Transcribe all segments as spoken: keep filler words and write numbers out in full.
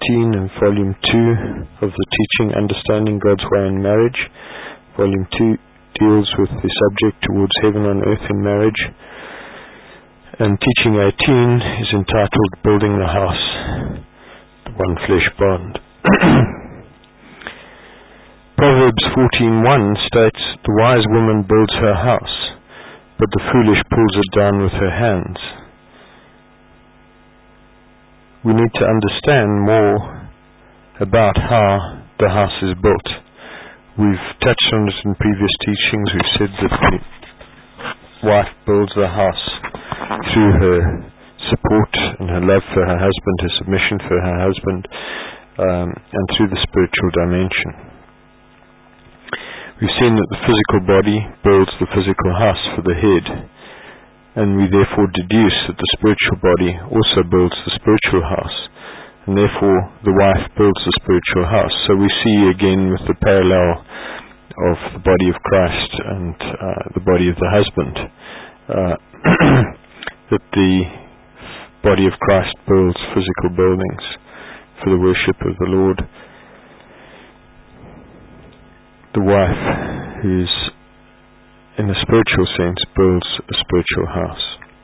eighteen of Volume two of the teaching Understanding God's Way in Marriage. Volume two deals with the subject Towards Heaven on Earth in Marriage. And teaching eighteen is entitled Building the House, the One Flesh Bond. Proverbs fourteen one states, "The wise woman builds her house, but the foolish pulls it down with her hands." We need to understand more about how the house is built. We've touched on it in previous teachings. We've said that the wife builds the house through her support and her love for her husband, her submission for her husband, um, and through the spiritual dimension. We've seen that the physical body builds the physical house for the head, and we therefore deduce that the spiritual body also builds the spiritual house, and therefore the wife builds the spiritual house. So we see again with the parallel of the body of Christ and uh, the body of the husband, uh, that the body of Christ builds physical buildings for the worship of the Lord. The wife, who is in a spiritual sense, builds a spiritual house.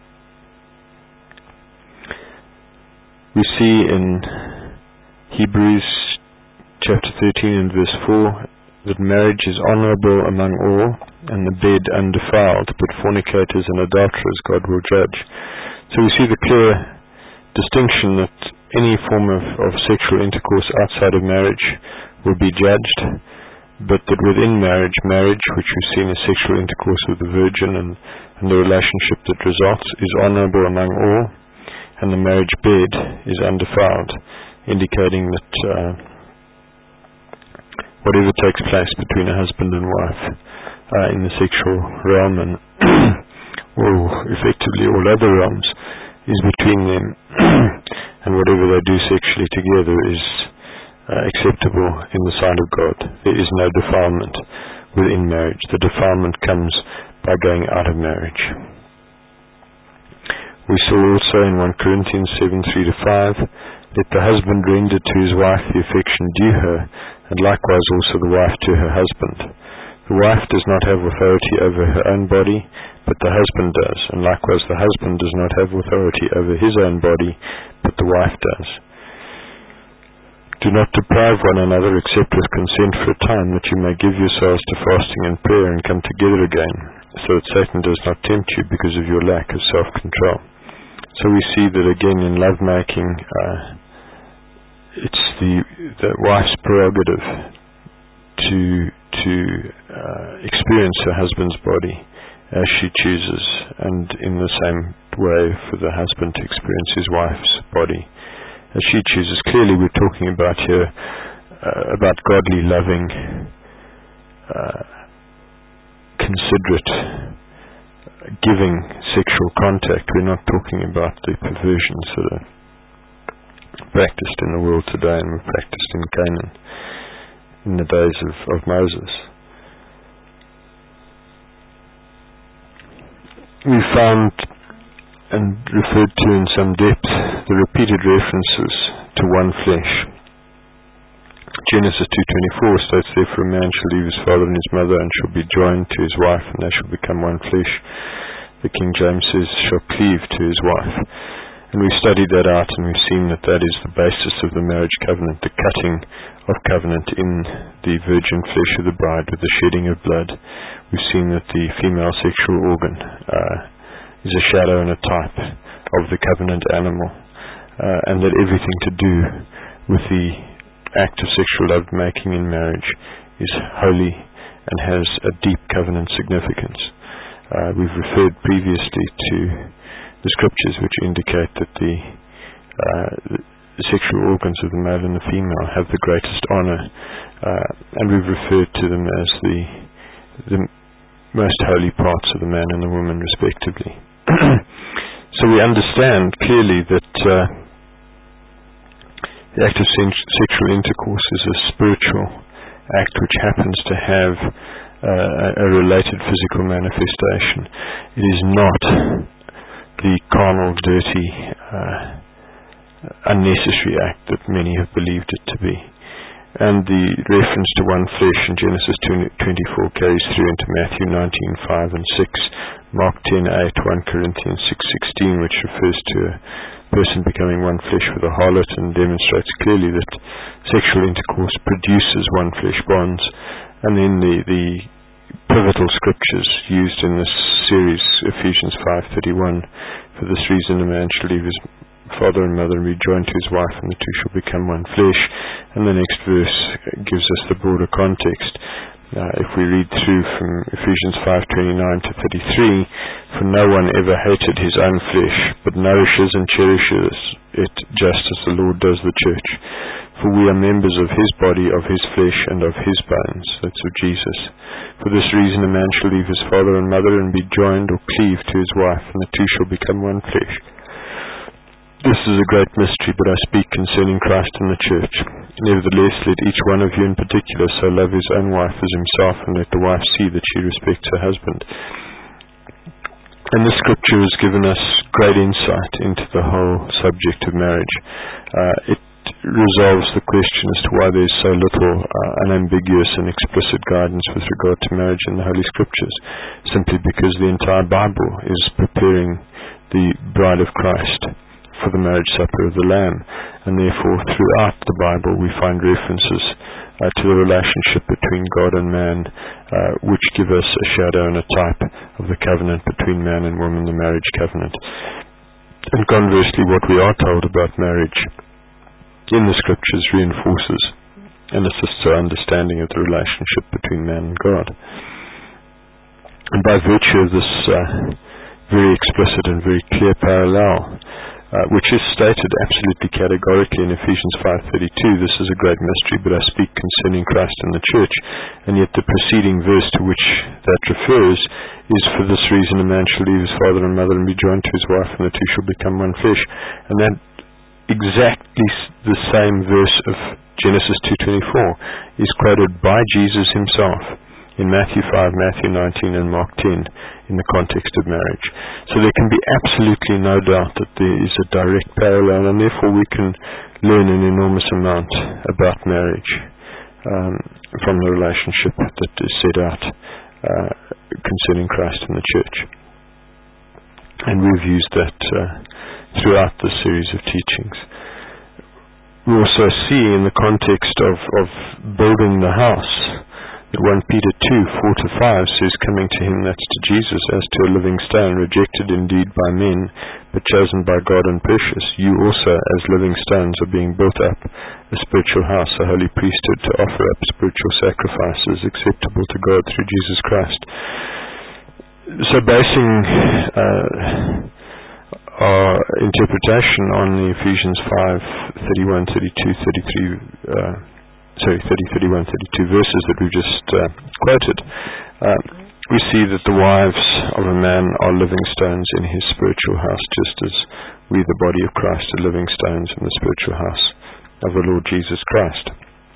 We see in Hebrews chapter thirteen and verse four that marriage is honorable among all, and the bed undefiled, but fornicators and adulterers God will judge. So we see the clear distinction that any form of, of sexual intercourse outside of marriage will be judged, but that within marriage, marriage, which we've seen as sexual intercourse with the virgin and, and the relationship that results, is honorable among all, and the marriage bed is undefiled, indicating that uh, whatever takes place between a husband and wife uh, in the sexual realm, and or effectively all other realms, is between them, and whatever they do sexually together is Uh, acceptable in the sight of God. There is no defilement within marriage. The defilement comes by going out of marriage. We saw also in First Corinthians seven three to five, "Let the husband render to his wife the affection due her, and likewise also the wife to her husband. The wife does not have authority over her own body, but the husband does, and likewise the husband does not have authority over his own body, but the wife does. Do not deprive one another except with consent for a time, that you may give yourselves to fasting and prayer and come together again, so that Satan does not tempt you because of your lack of self-control." So we see that again in lovemaking, uh, it's the, the wife's prerogative to to uh, experience her husband's body as she chooses, and in the same way for the husband to experience his wife's body as she chooses. Clearly we're talking about here uh, about godly, loving, uh, considerate, uh, giving sexual contact. We're not talking about the perversions that are practiced in the world today and were practiced in Canaan in the days of, of Moses. We found and referred to in some depth the repeated references to one flesh. Genesis two twenty-four states, "Therefore a man shall leave his father and his mother, and shall be joined to his wife, and they shall become one flesh." The King James says, "shall cleave to his wife." And we've studied that out, and we've seen that that is the basis of the marriage covenant, the cutting of covenant in the virgin flesh of the bride with the shedding of blood. We've seen that the female sexual organ uh, is a shadow and a type of the covenant animal, uh, and that everything to do with the act of sexual lovemaking in marriage is holy and has a deep covenant significance. Uh, we've referred previously to the scriptures which indicate that the, uh, the sexual organs of the male and the female have the greatest honor, uh, and we've referred to them as the, the most holy parts of the man and the woman respectively. So we understand clearly that uh, the act of sexual intercourse is a spiritual act which happens to have uh, a related physical manifestation. It is not the carnal, dirty, uh, unnecessary act that many have believed it to be. And the reference to one flesh in Genesis twenty-four carries through into Matthew nineteen five and six, Mark ten eight, First Corinthians six sixteen, which refers to a person becoming one flesh with a harlot and demonstrates clearly that sexual intercourse produces one flesh bonds. And then the, the pivotal scriptures used in this series, Ephesians five thirty-one, for this reason a man shall leave his father and mother and be joined to his wife, and the two shall become one flesh. And the next verse gives us the broader context. Uh, if we read through from Ephesians five twenty-nine to thirty-three, for no one ever hated his own flesh, but nourishes and cherishes it, just as the Lord does the church. For we are members of his body, of his flesh, and of his bones. That's of Jesus. For this reason a man shall leave his father and mother and be joined or cleave to his wife, and the two shall become one flesh. This is a great mystery, but I speak concerning Christ and the church. Nevertheless, let each one of you in particular so love his own wife as himself, and let the wife see that she respects her husband. And the scripture has given us great insight into the whole subject of marriage. Uh, it resolves the question as to why there's so little uh, unambiguous and explicit guidance with regard to marriage in the Holy Scriptures, simply because the entire Bible is preparing the bride of Christ for the marriage supper of the Lamb, and therefore throughout the Bible we find references uh, to the relationship between God and man, uh, which give us a shadow and a type of the covenant between man and woman, the marriage covenant. And conversely, what we are told about marriage in the Scriptures reinforces and assists our understanding of the relationship between man and God. And by virtue of this uh, very explicit and very clear parallel, Uh, which is stated absolutely categorically in Ephesians five thirty-two, this is a great mystery, but I speak concerning Christ and the church. And yet the preceding verse to which that refers is, for this reason a man shall leave his father and mother and be joined to his wife, and the two shall become one flesh. And that exactly the same verse of Genesis two twenty-four is quoted by Jesus himself in Matthew five, Matthew nineteen, and Mark ten in the context of marriage. So there can be absolutely no doubt that there is a direct parallel, and therefore we can learn an enormous amount about marriage um, from the relationship that is set out uh, concerning Christ and the church. And we've used that uh, throughout the series of teachings. We also see in the context of, of building the house, First Peter two, four to five says, coming to him, that's to Jesus, as to a living stone, rejected indeed by men, but chosen by God and precious. You also, as living stones, are being built up a spiritual house, a holy priesthood, to offer up spiritual sacrifices acceptable to God through Jesus Christ. So basing uh, our interpretation on the Ephesians five, thirty-one, thirty-two, thirty-three uh, sorry, thirty, thirty-one, thirty-two verses that we just uh, quoted, uh, we see that the wives of a man are living stones in his spiritual house, just as we, the body of Christ, are living stones in the spiritual house of the Lord Jesus Christ.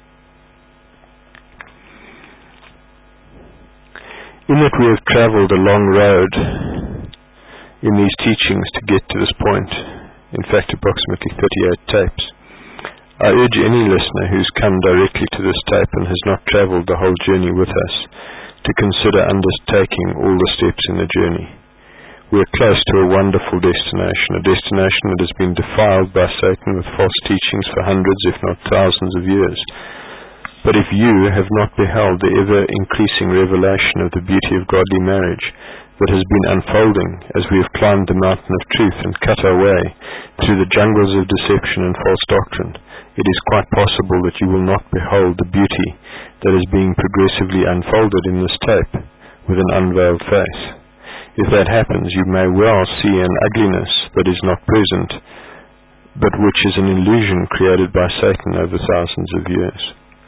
In that we have travelled a long road in these teachings to get to this point, in fact approximately thirty-eight tapes, I urge any listener who's come directly to this tape and has not travelled the whole journey with us to consider undertaking all the steps in the journey. We are close to a wonderful destination, a destination that has been defiled by Satan with false teachings for hundreds, if not thousands of years. But if you have not beheld the ever-increasing revelation of the beauty of godly marriage that has been unfolding as we have climbed the mountain of truth and cut our way through the jungles of deception and false doctrine, it is quite possible that you will not behold the beauty that is being progressively unfolded in this tape with an unveiled face. If that happens, you may well see an ugliness that is not present, but which is an illusion created by Satan over thousands of years.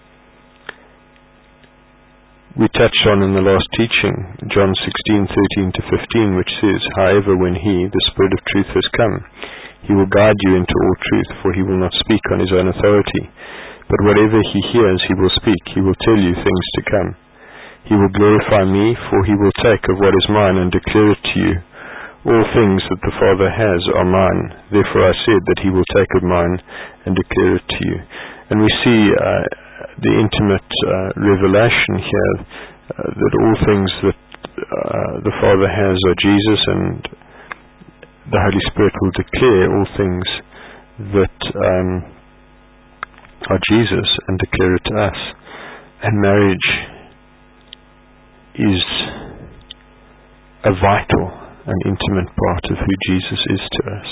We touched on in the last teaching, John sixteen, thirteen to fifteen, which says, however, when he, the Spirit of truth, has come, he will guide you into all truth, for he will not speak on his own authority. But whatever he hears, he will speak. He will tell you things to come. He will glorify me, for he will take of what is mine and declare it to you. All things that the Father has are mine. Therefore I said that he will take of mine and declare it to you. And we see uh, the intimate uh, revelation here uh, that all things that uh, the Father has are Jesus, and the Holy Spirit will declare all things that um, are Jesus and declare it to us. And marriage is a vital and intimate part of who Jesus is to us.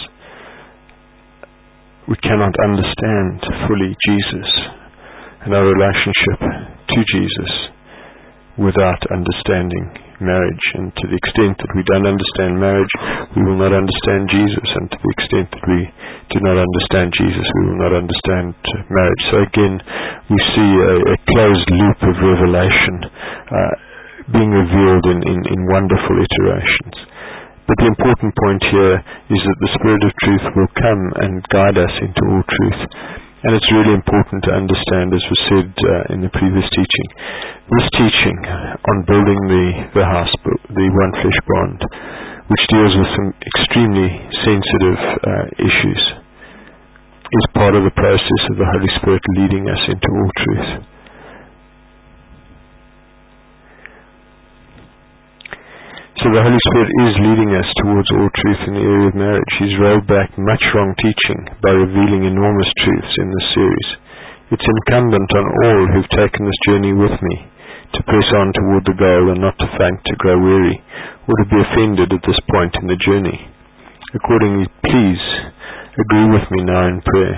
We cannot understand fully Jesus and our relationship to Jesus without understanding marriage. And to the extent that we don't understand marriage, we will not understand Jesus. And to the extent that we do not understand Jesus, we will not understand marriage. So again, we see a, a closed loop of revelation uh, being revealed in, in, in wonderful iterations. But the important point here is that the Spirit of truth will come and guide us into all truth. And it's really important to understand, as was said uh, in the previous teaching, this teaching on building the, the house, the one flesh bond, which deals with some extremely sensitive uh, issues, is part of the process of the Holy Spirit leading us into all truth. So the Holy Spirit is leading us towards all truth in the area of marriage. He's rolled back much wrong teaching by revealing enormous truths in this series. It's incumbent on all who've taken this journey with me to press on toward the goal and not to faint, to grow weary, or to be offended at this point in the journey. Accordingly, please agree with me now in prayer.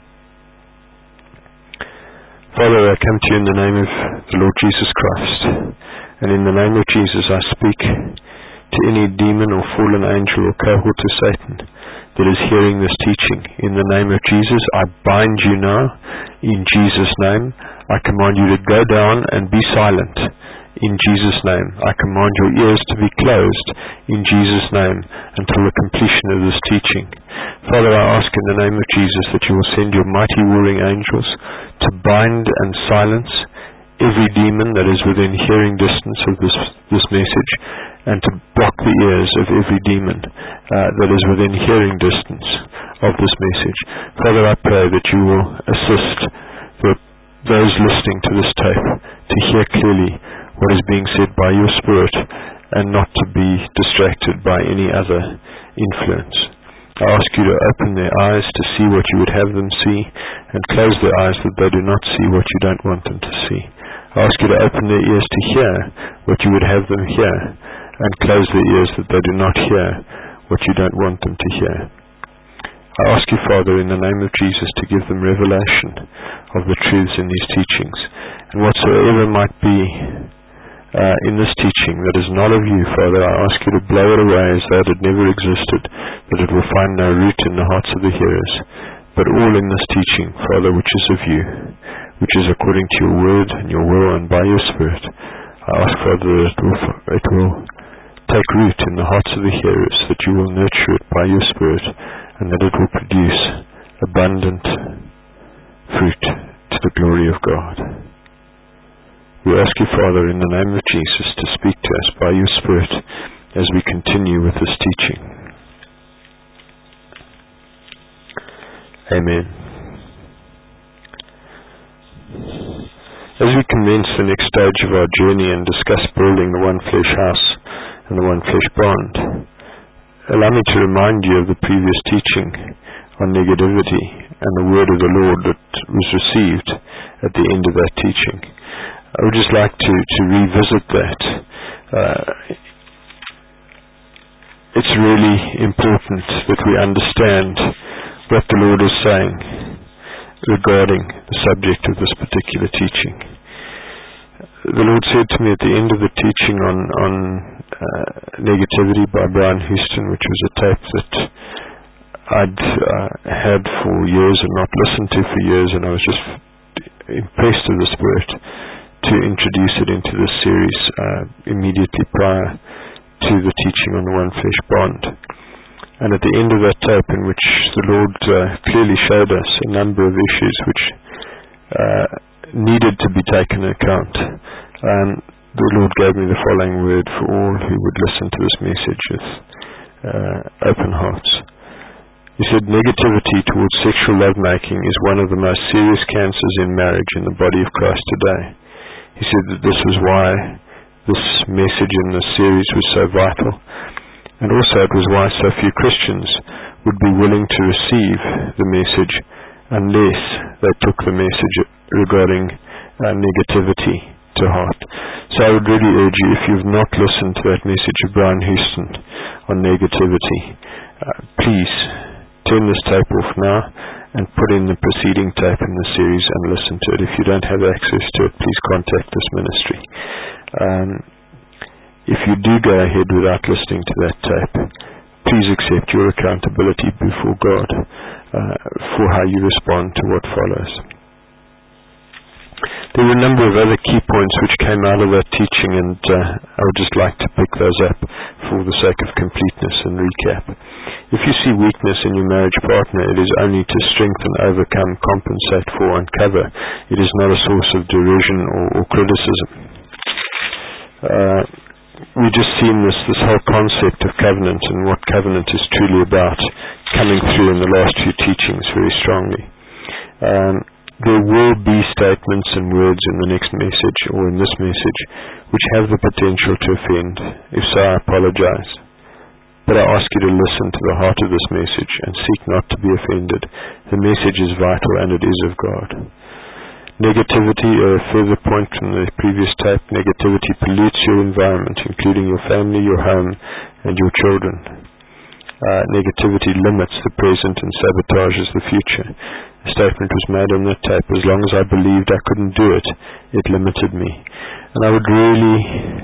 Father, I come to you in the name of the Lord Jesus Christ, and in the name of Jesus I speak to any demon or fallen angel or cohort of Satan that is hearing this teaching. In the name of Jesus, I bind you now. In Jesus' name, I command you to go down and be silent. In Jesus' name, I command your ears to be closed. In Jesus' name, until the completion of this teaching. Father, I ask in the name of Jesus that you will send your mighty warring angels to bind and silence every demon that is within hearing distance of this this message, and to block the ears of every demon uh, that is within hearing distance of this message. Father, I pray that you will assist the, those listening to this tape to hear clearly what is being said by your Spirit, and not to be distracted by any other influence. I ask you to open their eyes to see what you would have them see, and close their eyes that they do not see what you don't want them to see. I ask you to open their ears to hear what you would have them hear, and close their ears that they do not hear what you don't want them to hear. I ask you, Father, in the name of Jesus, to give them revelation of the truths in these teachings, and whatsoever might be uh, in this teaching that is not of you, Father, I ask you to blow it away as though it had never existed, that it will find no root in the hearts of the hearers, but all in this teaching, Father, which is of you, which is according to your word and your will and by your Spirit. I ask, Father, that it will, it will take root in the hearts of the hearers, that you will nurture it by your Spirit, and that it will produce abundant fruit to the glory of God. We ask you, Father, in the name of Jesus, to speak to us by your Spirit as we continue with this teaching. Amen. As we commence the next stage of our journey and discuss building the one flesh house and the one flesh bond, allow me to remind you of the previous teaching on negativity and the word of the Lord that was received at the end of that teaching. I would just like to, to revisit that. Uh, it's really important that we understand what the Lord is saying regarding the subject of this particular teaching. The Lord said to me at the end of the teaching on, on uh, negativity by Brian Houston, which was a tape that I'd uh, had for years and not listened to for years, and I was just impressed with the Spirit to introduce it into this series uh, immediately prior to the teaching on the one flesh bond. And at the end of that tape, in which the Lord uh, clearly showed us a number of issues which uh, needed to be taken into account, um, the Lord gave me the following word for all who would listen to this message. uh, open hearts. He said negativity towards sexual lovemaking is one of the most serious cancers in marriage in the body of Christ today. He said that this was why this message in this series was so vital, and also it was why so few Christians would be willing to receive the message unless they took the message regarding uh, negativity to heart. So I would really urge you, if you've not listened to that message of Brian Houston on negativity, uh, please turn this tape off now and put in the preceding tape in the series and listen to it. If you don't have access to it, please contact this ministry. Um, if you do go ahead without listening to that tape, please accept your accountability before God uh, for how you respond to what follows. There were a number of other key points which came out of that teaching, and uh, I would just like to pick those up for the sake of completeness and recap. If you see weakness in your marriage partner, it is only to strengthen, overcome, compensate for, and cover. It is not a source of derision or, or criticism. Uh, we just seen this, this whole concept of covenant and what covenant is truly about coming through in the last few teachings very strongly. Um, There will be statements and words in the next message or in this message which have the potential to offend. If so, I apologize. But I ask you to listen to the heart of this message and seek not to be offended. The message is vital and it is of God. Negativity, a further point from the previous tape, negativity pollutes your environment, including your family, your home, and your children. Uh, negativity limits the present and sabotages the future. A statement was made on that tape: as long as I believed I couldn't do it, it limited me. And I would really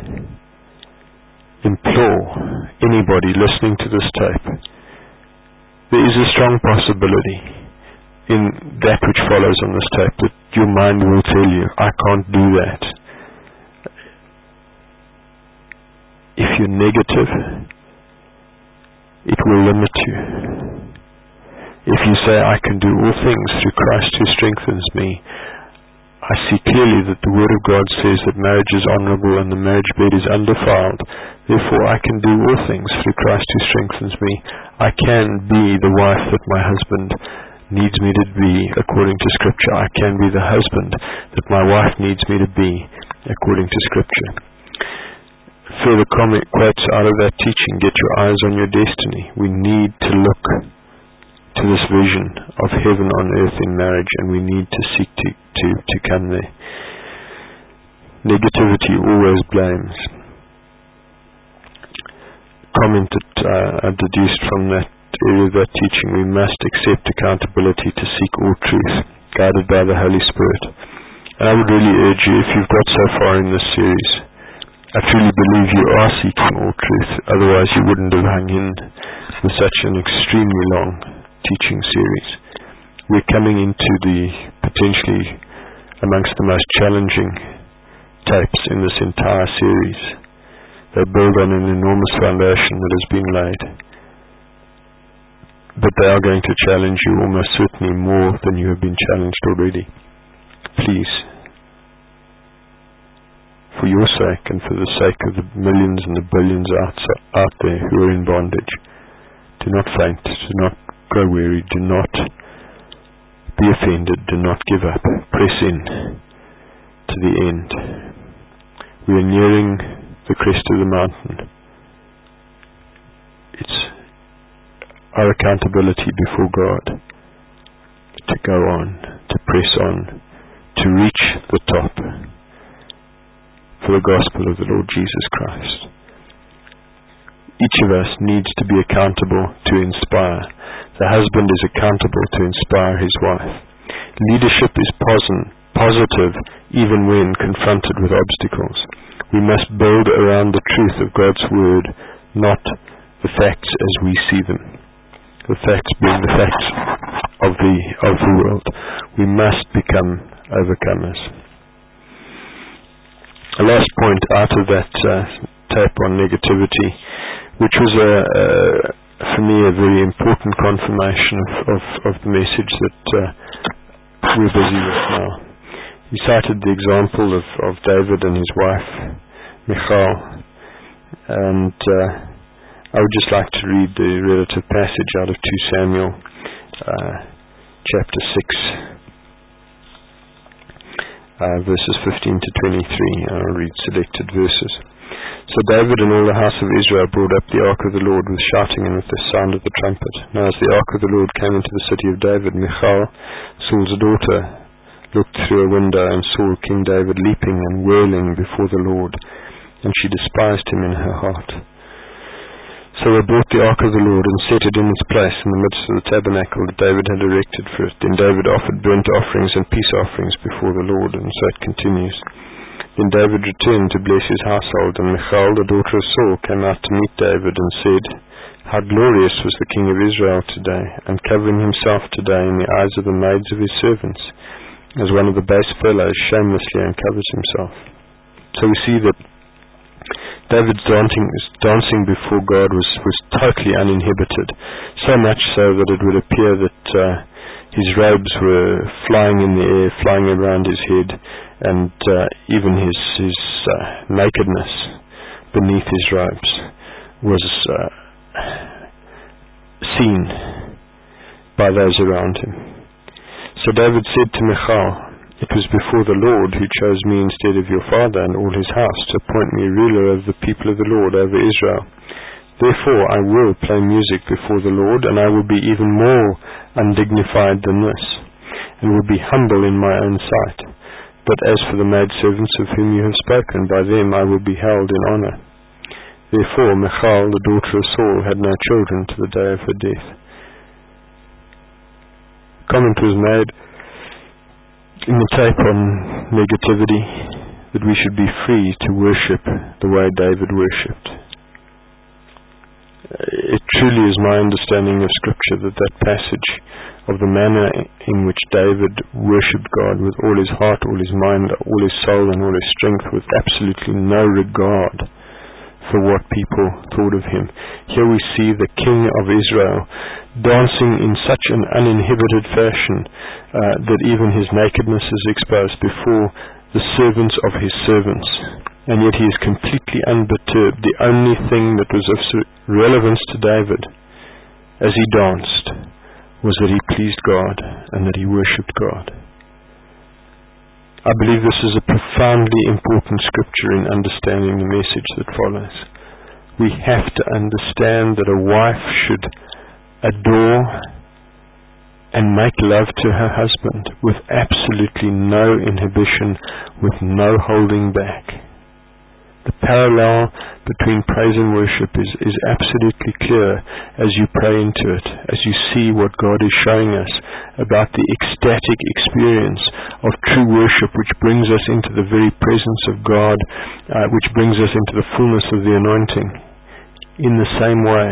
implore anybody listening to this tape, there is a strong possibility in that which follows on this tape that your mind will tell you, I can't do that. If you're negative, it will limit you. If you say, I can do all things through Christ who strengthens me, I see clearly that the Word of God says that marriage is honorable and the marriage bed is undefiled. Therefore, I can do all things through Christ who strengthens me. I can be the wife that my husband needs me to be according to Scripture. I can be the husband that my wife needs me to be according to Scripture. Further comment quotes out of that teaching: get your eyes on your destiny. We need to look to this vision of heaven on earth in marriage, and we need to seek to, to, to come there. Negativity always blames. Comment that uh, I deduced from that area of that teaching: we must accept accountability to seek all truth, guided by the Holy Spirit. And I would really urge you, if you've got so far in this series, I truly believe you are seeking all truth, otherwise you wouldn't have hung in with such an extremely long teaching series. We're coming into the potentially amongst the most challenging tapes in this entire series. They build on an enormous foundation that has been laid, but they are going to challenge you almost certainly more than you have been challenged already. Please, for your sake and for the sake of the millions and the billions out, out there who are in bondage, do not faint, do not grow weary, do not be offended, do not give up. Press in to the end. We are nearing the crest of the mountain. It's our accountability before God to go on, to press on, to reach the top for the gospel of the Lord Jesus Christ. Each of us needs to be accountable to inspire. The husband is accountable to inspire his wife. Leadership is posi- positive even when confronted with obstacles. We must build around the truth of God's word, not the facts as we see them. The facts being the facts of the of the world. We must become overcomers. A last point out of that uh, tape on negativity, which was a, a for me a very important confirmation of, of, of the message that uh, we're busy with now. He cited the example of, of David and his wife Michal, and uh, I would just like to read the relative passage out of Second Samuel uh, chapter six, uh, verses fifteen to twenty-three. I'll read selected verses. So David and all the house of Israel brought up the ark of the Lord with shouting and with the sound of the trumpet. Now as the ark of the Lord came into the city of David, Michal, Saul's daughter, looked through a window and saw King David leaping and whirling before the Lord, and she despised him in her heart. So they brought the ark of the Lord and set it in its place in the midst of the tabernacle that David had erected for it. Then David offered burnt offerings and peace offerings before the Lord, and so it continues. Then David returned to bless his household, and Michal, the daughter of Saul, came out to meet David and said, How glorious was the king of Israel today, and covering himself today in the eyes of the maids of his servants, as one of the base fellows shamelessly uncovers himself. So we see that David's dancing, dancing before God was, was totally uninhibited, so much so that it would appear that uh, his robes were flying in the air, flying around his head, and uh, even his, his uh, nakedness beneath his robes was uh, seen by those around him. So David said to Michal, It was before the Lord who chose me instead of your father and all his house to appoint me ruler over the people of the Lord, over Israel. Therefore I will play music before the Lord, and I will be even more undignified than this, and will be humble in my own sight. But as for the maidservants of whom you have spoken, by them I will be held in honor. Therefore Michal, the daughter of Saul, had no children to the day of her death. Comment was made in the tape on negativity that we should be free to worship the way David worshipped. It truly is my understanding of Scripture that that passage of the manner in which David worshipped God with all his heart, all his mind, all his soul and all his strength, with absolutely no regard for what people thought of him. Here we see the King of Israel dancing in such an uninhibited fashion uh, that even his nakedness is exposed before the servants of his servants. And yet he is completely unperturbed. The only thing that was of relevance to David as he danced was that he pleased God and that he worshipped God. I believe this is a profoundly important scripture in understanding the message that follows. We have to understand that a wife should adore and make love to her husband with absolutely no inhibition, with no holding back. The parallel between praise and worship is, is absolutely clear as you pray into it, as you see what God is showing us about the ecstatic experience of true worship, which brings us into the very presence of God, uh, which brings us into the fullness of the anointing. In the same way,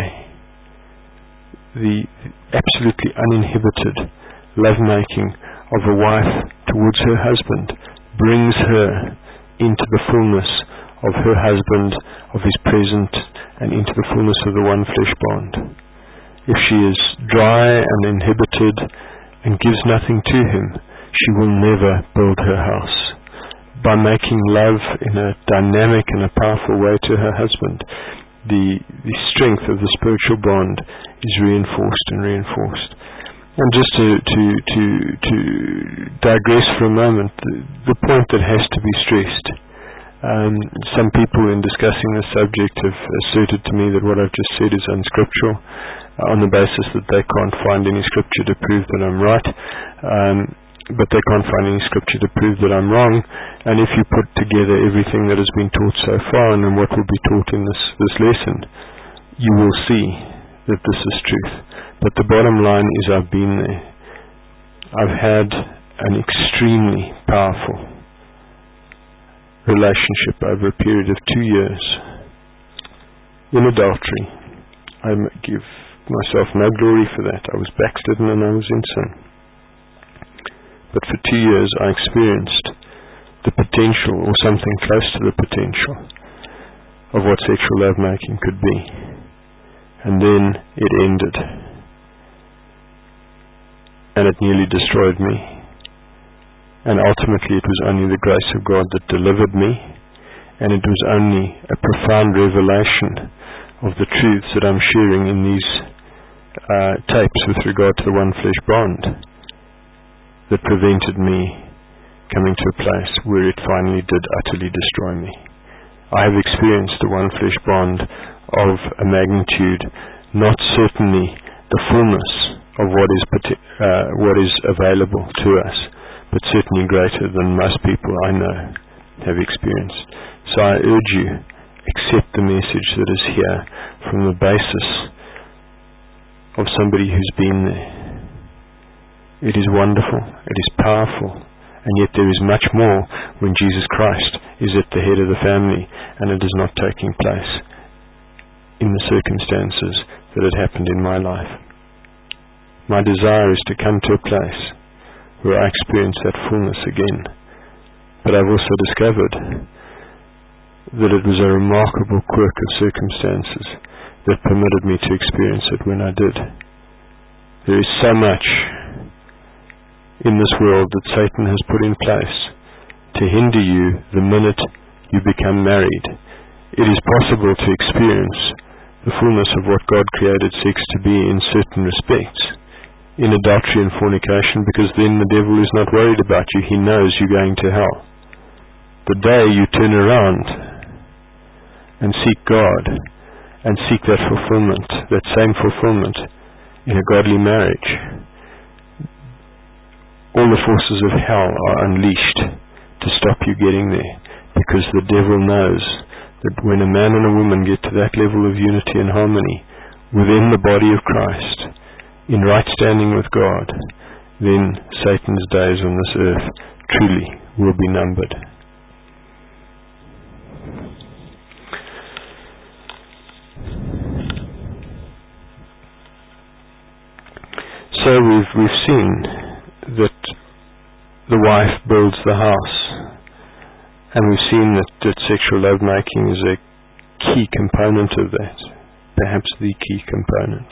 the absolutely uninhibited lovemaking of a wife towards her husband brings her into the fullness of her husband, of his presence, and into the fullness of the one flesh bond. If she is dry and inhibited and gives nothing to him, she will never build her house. By making love in a dynamic and a powerful way to her husband, the, the strength of the spiritual bond is reinforced and reinforced. And just to, to, to, to digress for a moment, the, the point that has to be stressed. Um, some people in discussing the subject have asserted to me that what I've just said is unscriptural, uh, on the basis that they can't find any scripture to prove that I'm right, um, but they can't find any scripture to prove that I'm wrong. And if you put together everything that has been taught so far and then what will be taught in this, this lesson, you will see that this is truth. But the bottom line is I've been there. I've had an extremely powerful relationship over a period of two years in adultery. I give myself no glory for that. I was backslidden and I was in sin. But for two years I experienced the potential, or something close to the potential, of what sexual lovemaking could be. And then it ended. And it nearly destroyed me. And ultimately it was only the grace of God that delivered me, and it was only a profound revelation of the truths that I'm sharing in these uh, tapes with regard to the one flesh bond that prevented me coming to a place where it finally did utterly destroy me. I have experienced the one flesh bond of a magnitude, not certainly the fullness of what is uh, what is available to us, but certainly greater than most people I know have experienced. So I urge you, accept the message that is here from the basis of somebody who's been there. It is wonderful, it is powerful, and yet there is much more when Jesus Christ is at the head of the family and it is not taking place in the circumstances that had happened in my life. My desire is to come to a place where I experience that fullness again. But I've also discovered that it was a remarkable quirk of circumstances that permitted me to experience it when I did. There is so much in this world that Satan has put in place to hinder you the minute you become married. It is possible to experience the fullness of what God created sex to be in certain respects, in adultery and fornication, because then the devil is not worried about you. He knows you're going to hell. The day you turn around and seek God and seek that fulfillment, that same fulfillment in a godly marriage, all the forces of hell are unleashed to stop you getting there, because the devil knows that when a man and a woman get to that level of unity and harmony within the body of Christ, in right standing with God, then Satan's days on this earth truly will be numbered. So we've we've seen that the wife builds the house, and we've seen that, that sexual lovemaking is a key component of that, perhaps the key component.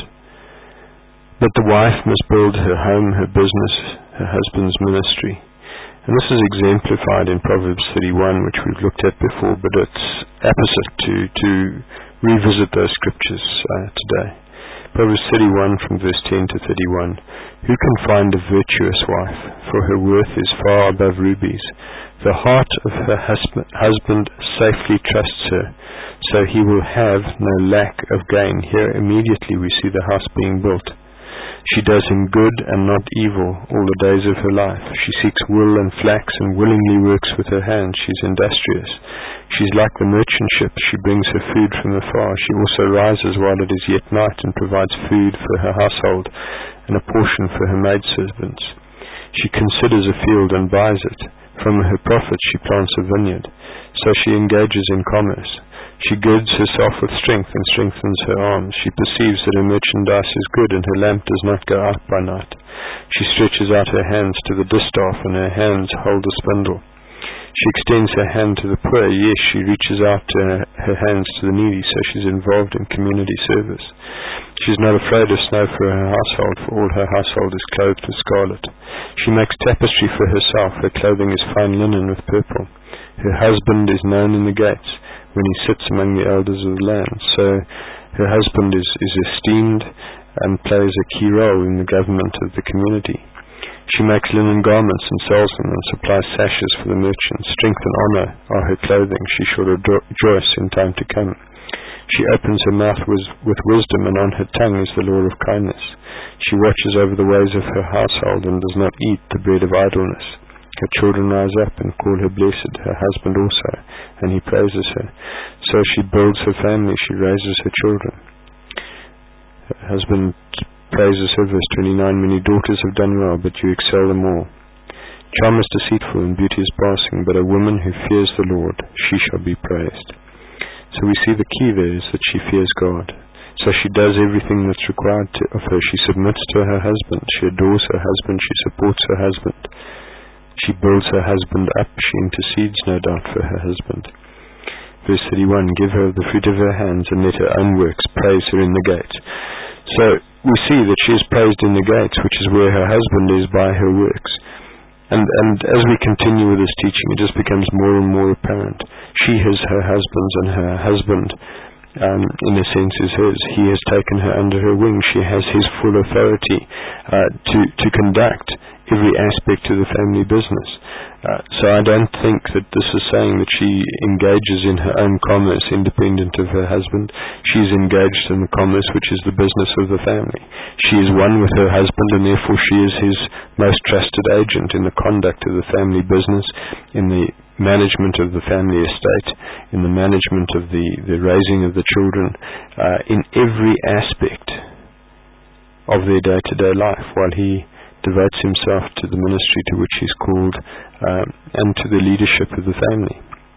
But the wife must build her home, her business, her husband's ministry. And this is exemplified in Proverbs thirty-one, which we've looked at before, but it's apposite to, to revisit those scriptures uh, today. Proverbs thirty-one from verse ten to thirty-one. Who can find a virtuous wife? For her worth is far above rubies. The heart of her husband safely trusts her, so he will have no lack of gain. Here immediately we see the house being built. She does him good and not evil all the days of her life. She seeks wool and flax and willingly works with her hands. She's industrious. She's like the merchant ship. She brings her food from afar. She also rises while it is yet night and provides food for her household and a portion for her maidservants. She considers a field and buys it. From her profits she plants a vineyard. So she engages in commerce. She girds herself with strength and strengthens her arms. She perceives that her merchandise is good and her lamp does not go out by night. She stretches out her hands to the distaff and her hands hold a spindle. She extends her hand to the poor. Yes, she reaches out to her, her hands to the needy, so she's involved in community service. She's not afraid of snow for her household, for all her household is clothed with scarlet. She makes tapestry for herself. Her clothing is fine linen with purple. Her husband is known in the gates when he sits among the elders of the land. So her husband is, is esteemed and plays a key role in the government of the community. She makes linen garments and sells them and supplies sashes for the merchants. Strength and honor are her clothing. She shall rejoice in time to come. She opens her mouth with, with wisdom, and on her tongue is the law of kindness. She watches over the ways of her household and does not eat the bread of idleness. Her children rise up and call her blessed, her husband also, and he praises her. So she builds her family, she raises her children. Her husband praises her, verse twenty-nine, many daughters have done well, but you excel them all. Charm is deceitful and beauty is passing, but a woman who fears the Lord, she shall be praised. So we see the key there is that she fears God. So she does everything that's required to, of her. She submits to her husband, she adores her husband, she supports her husband. She builds her husband up. She intercedes, no doubt, for her husband. Verse thirty-one, give her the fruit of her hands, and let her own works praise her in the gates. So we see that she is praised in the gates, which is where her husband is by her works. And, and as we continue with this teaching, it just becomes more and more apparent. She has her husbands, and her husband um, in a sense, is his. He has taken her under her wing. She has his full authority uh, to, to conduct every aspect of the family business. Uh, so I don't think that this is saying that she engages in her own commerce independent of her husband. She is engaged in the commerce which is the business of the family. She is one with her husband, and therefore she is his most trusted agent in the conduct of the family business, in the management of the family estate, in the management of the, the raising of the children, uh, in every aspect of their day-to-day life, while he devotes himself to the ministry to which he's called, um, and to the leadership of the family.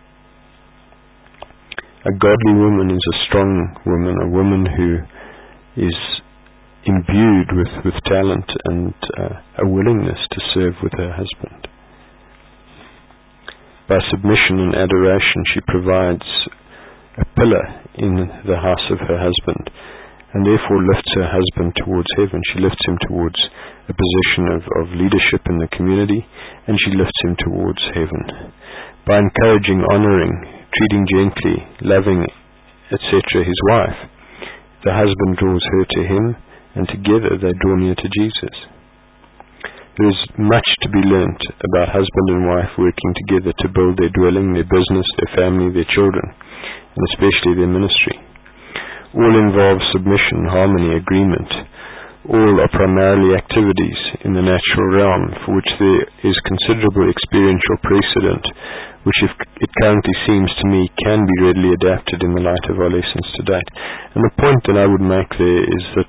A godly woman is a strong woman, a woman who is imbued with, with talent and uh, a willingness to serve with her husband. By submission and adoration, she provides a pillar in the house of her husband, and therefore lifts her husband towards heaven. She lifts him towards a position of, of leadership in the community, and she lifts him towards heaven. By encouraging, honoring, treating gently, loving, et cetera his wife, the husband draws her to him, and together they draw near to Jesus. There is much to be learnt about husband and wife working together to build their dwelling, their business, their family, their children, and especially their ministry. All involve submission, harmony, agreement. All are primarily activities in the natural realm for which there is considerable experiential precedent, which, if it currently seems to me, can be readily adapted in the light of our lessons to date. And the point that I would make there is that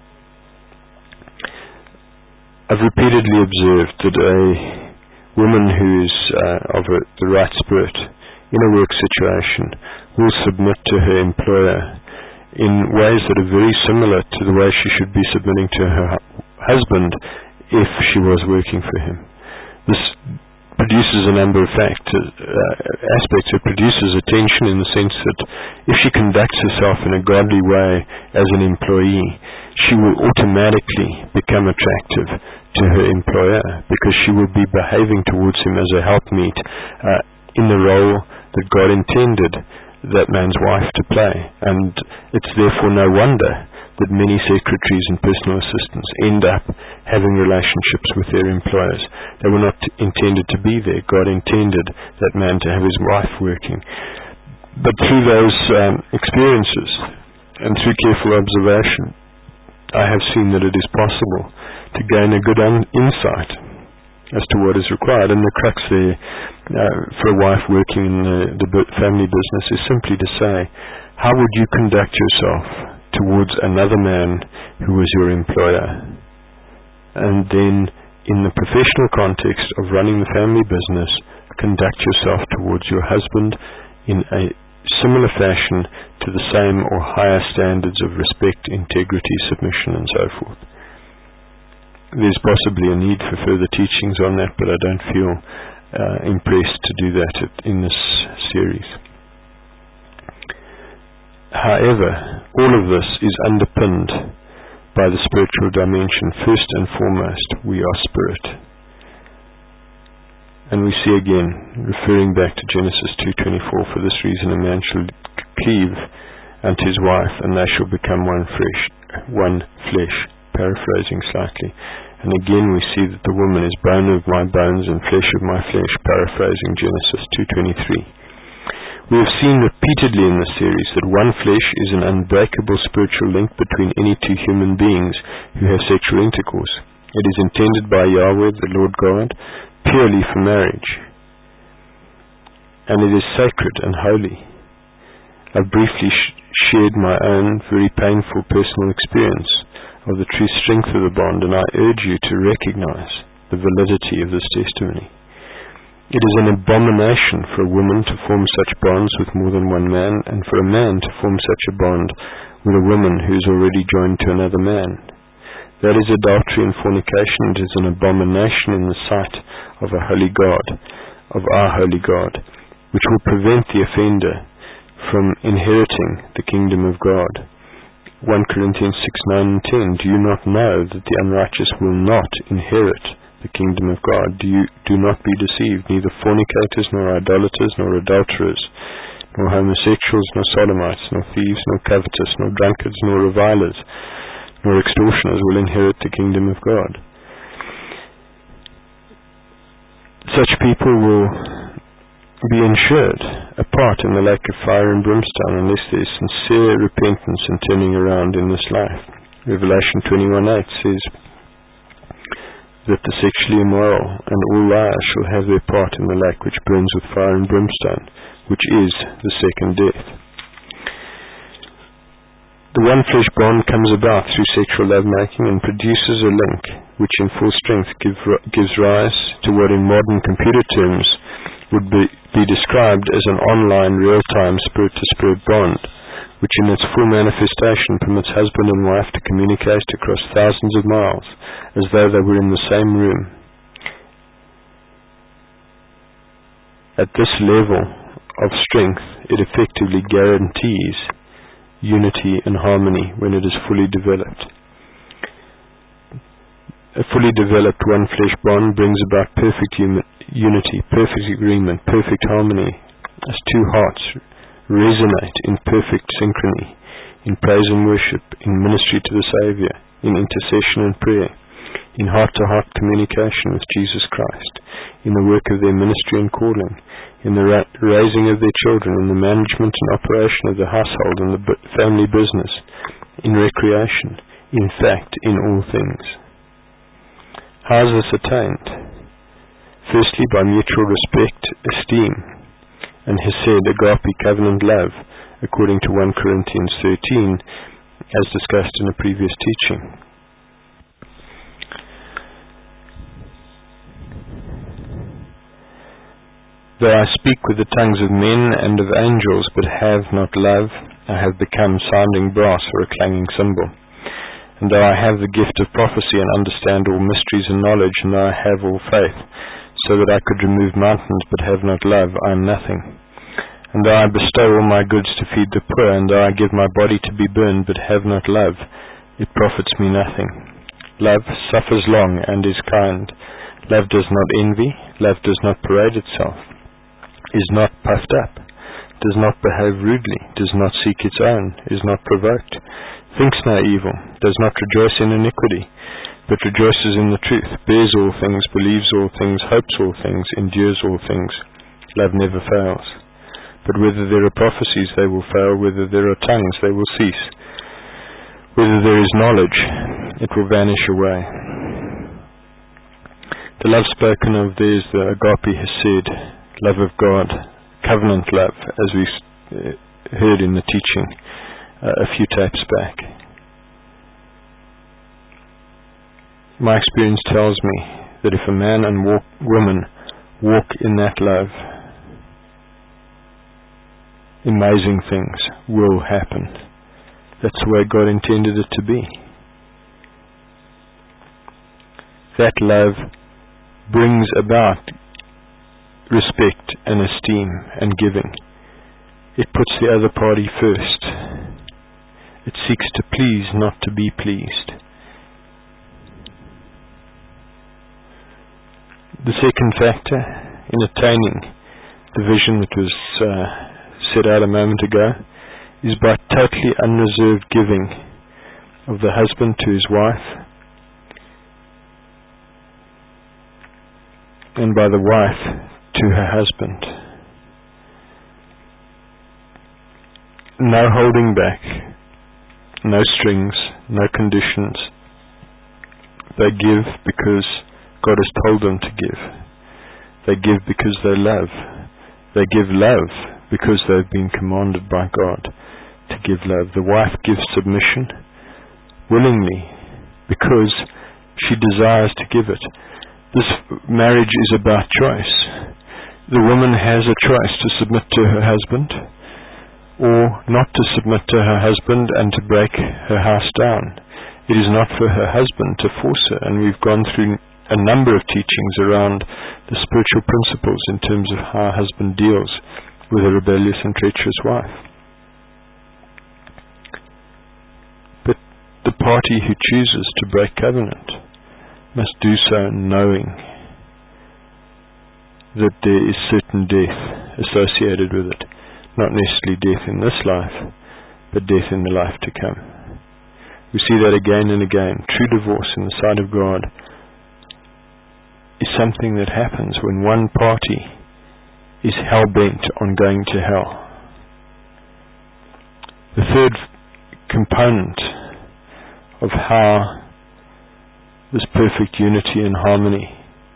I've repeatedly observed that a woman who is uh, of a, the right spirit in a work situation will submit to her employer in ways that are very similar to the way she should be submitting to her hu- husband if she was working for him. This produces a number of factors, uh, aspects. It produces a tension in the sense that if she conducts herself in a godly way as an employee, she will automatically become attractive to her employer, because she will be behaving towards him as a helpmeet uh, in the role that God intended that man's wife to play. And it's therefore no wonder that many secretaries and personal assistants end up having relationships with their employers. They were not intended to be there. God intended that man to have his wife working. But through those um, experiences and through careful observation, I have seen that it is possible to gain a good un- insight as to what is required. And the crux there uh, for a wife working in the, the family business is simply to say, how would you conduct yourself towards another man who was your employer? And then in the professional context of running the family business, conduct yourself towards your husband in a similar fashion to the same or higher standards of respect, integrity, submission, and so forth. There's possibly a need for further teachings on that, but I don't feel uh, impressed to do that in this series. However, all of this is underpinned by the spiritual dimension. First and foremost, we are spirit. And we see again, referring back to Genesis two twenty-four, for this reason a man shall cleave unto his wife, and they shall become one flesh, one flesh, paraphrasing slightly. And again we see that the woman is bone of my bones and flesh of my flesh, paraphrasing Genesis two twenty-three. We have seen repeatedly in this series that one flesh is an unbreakable spiritual link between any two human beings who have sexual intercourse. It is intended by Yahweh, the Lord God, purely for marriage, and it is sacred and holy. I've briefly sh- shared my own very painful personal experience of the true strength of the bond, and I urge you to recognize the validity of this testimony. It is an abomination for a woman to form such bonds with more than one man, and for a man to form such a bond with a woman who is already joined to another man. That is adultery and fornication. It is an abomination in the sight of a holy God, of our holy God, which will prevent the offender from inheriting the kingdom of God. First Corinthians six, nine and ten. Do you not know that the unrighteous will not inherit the kingdom of God? Do you do not be deceived, neither fornicators, nor idolaters, nor adulterers, nor homosexuals, nor sodomites, nor thieves, nor covetous, nor drunkards, nor revilers, nor extortioners will inherit the kingdom of God. Such people will be insured a part in the lake of fire and brimstone unless there is sincere repentance and turning around in this life. Revelation twenty-one eight says that the sexually immoral and all liars shall have their part in the lake which burns with fire and brimstone, which is the second death. The one flesh bond comes about through sexual lovemaking and produces a link which in full strength give, gives rise to what in modern computer terms would be, be described as an online real-time spirit-to-spirit bond, which in its full manifestation permits husband and wife to communicate across thousands of miles as though they were in the same room. At this level of strength, it effectively guarantees unity and harmony when it is fully developed. A fully developed one-flesh bond brings about perfect un- unity, perfect agreement, perfect harmony, as two hearts resonate in perfect synchrony, in praise and worship, in ministry to the Saviour, in intercession and prayer, in heart-to-heart communication with Jesus Christ, in the work of their ministry and calling, in the ra- raising of their children, in the management and operation of the household and the b- family business, in recreation, in fact, in all things. How is this attained? Firstly, by mutual respect, esteem, and hesed, agape, covenant love, according to First Corinthians thirteen, as discussed in a previous teaching. Though I speak with the tongues of men and of angels, but have not love, I have become sounding brass or a clanging cymbal. And though I have the gift of prophecy and understand all mysteries and knowledge, and though I have all faith, so that I could remove mountains, but have not love, I am nothing. And though I bestow all my goods to feed the poor, and though I give my body to be burned, but have not love, it profits me nothing. Love suffers long and is kind. Love does not envy. Love does not parade itself, is not puffed up, does not behave rudely, does not seek its own, is not provoked, thinks no evil, does not rejoice in iniquity, but rejoices in the truth, bears all things, believes all things, hopes all things, endures all things. Love never fails. But whether there are prophecies, they will fail. Whether there are tongues, they will cease. Whether there is knowledge, it will vanish away. The love spoken of there is the agape hesed, love of God, covenant love, as we heard in the teaching uh, a few tapes back. My experience tells me that if a man and walk, woman walk in that love, amazing things will happen. That's the way God intended it to be. That love brings about respect and esteem and giving. It puts the other party first. It seeks to please, not to be pleased. The second factor in attaining the vision that was uh, set out a moment ago is by totally unreserved giving of the husband to his wife, and by the wife to her husband. No holding back, no strings, no conditions. They give because God has told them to give. They give because they love. They give love because they've been commanded by God to give love. The wife gives submission willingly because she desires to give it. This marriage is about choice. The woman has a choice to submit to her husband or not to submit to her husband and to break her house down. It is not for her husband to force her, and we've gone through a number of teachings around the spiritual principles in terms of how a husband deals with a rebellious and treacherous wife. But the party who chooses to break covenant must do so knowing that there is certain death associated with it, not necessarily death in this life, but death in the life to come. We see that again and again. True divorce in the sight of God is something that happens when one party is hell-bent on going to hell. The third component of how this perfect unity and harmony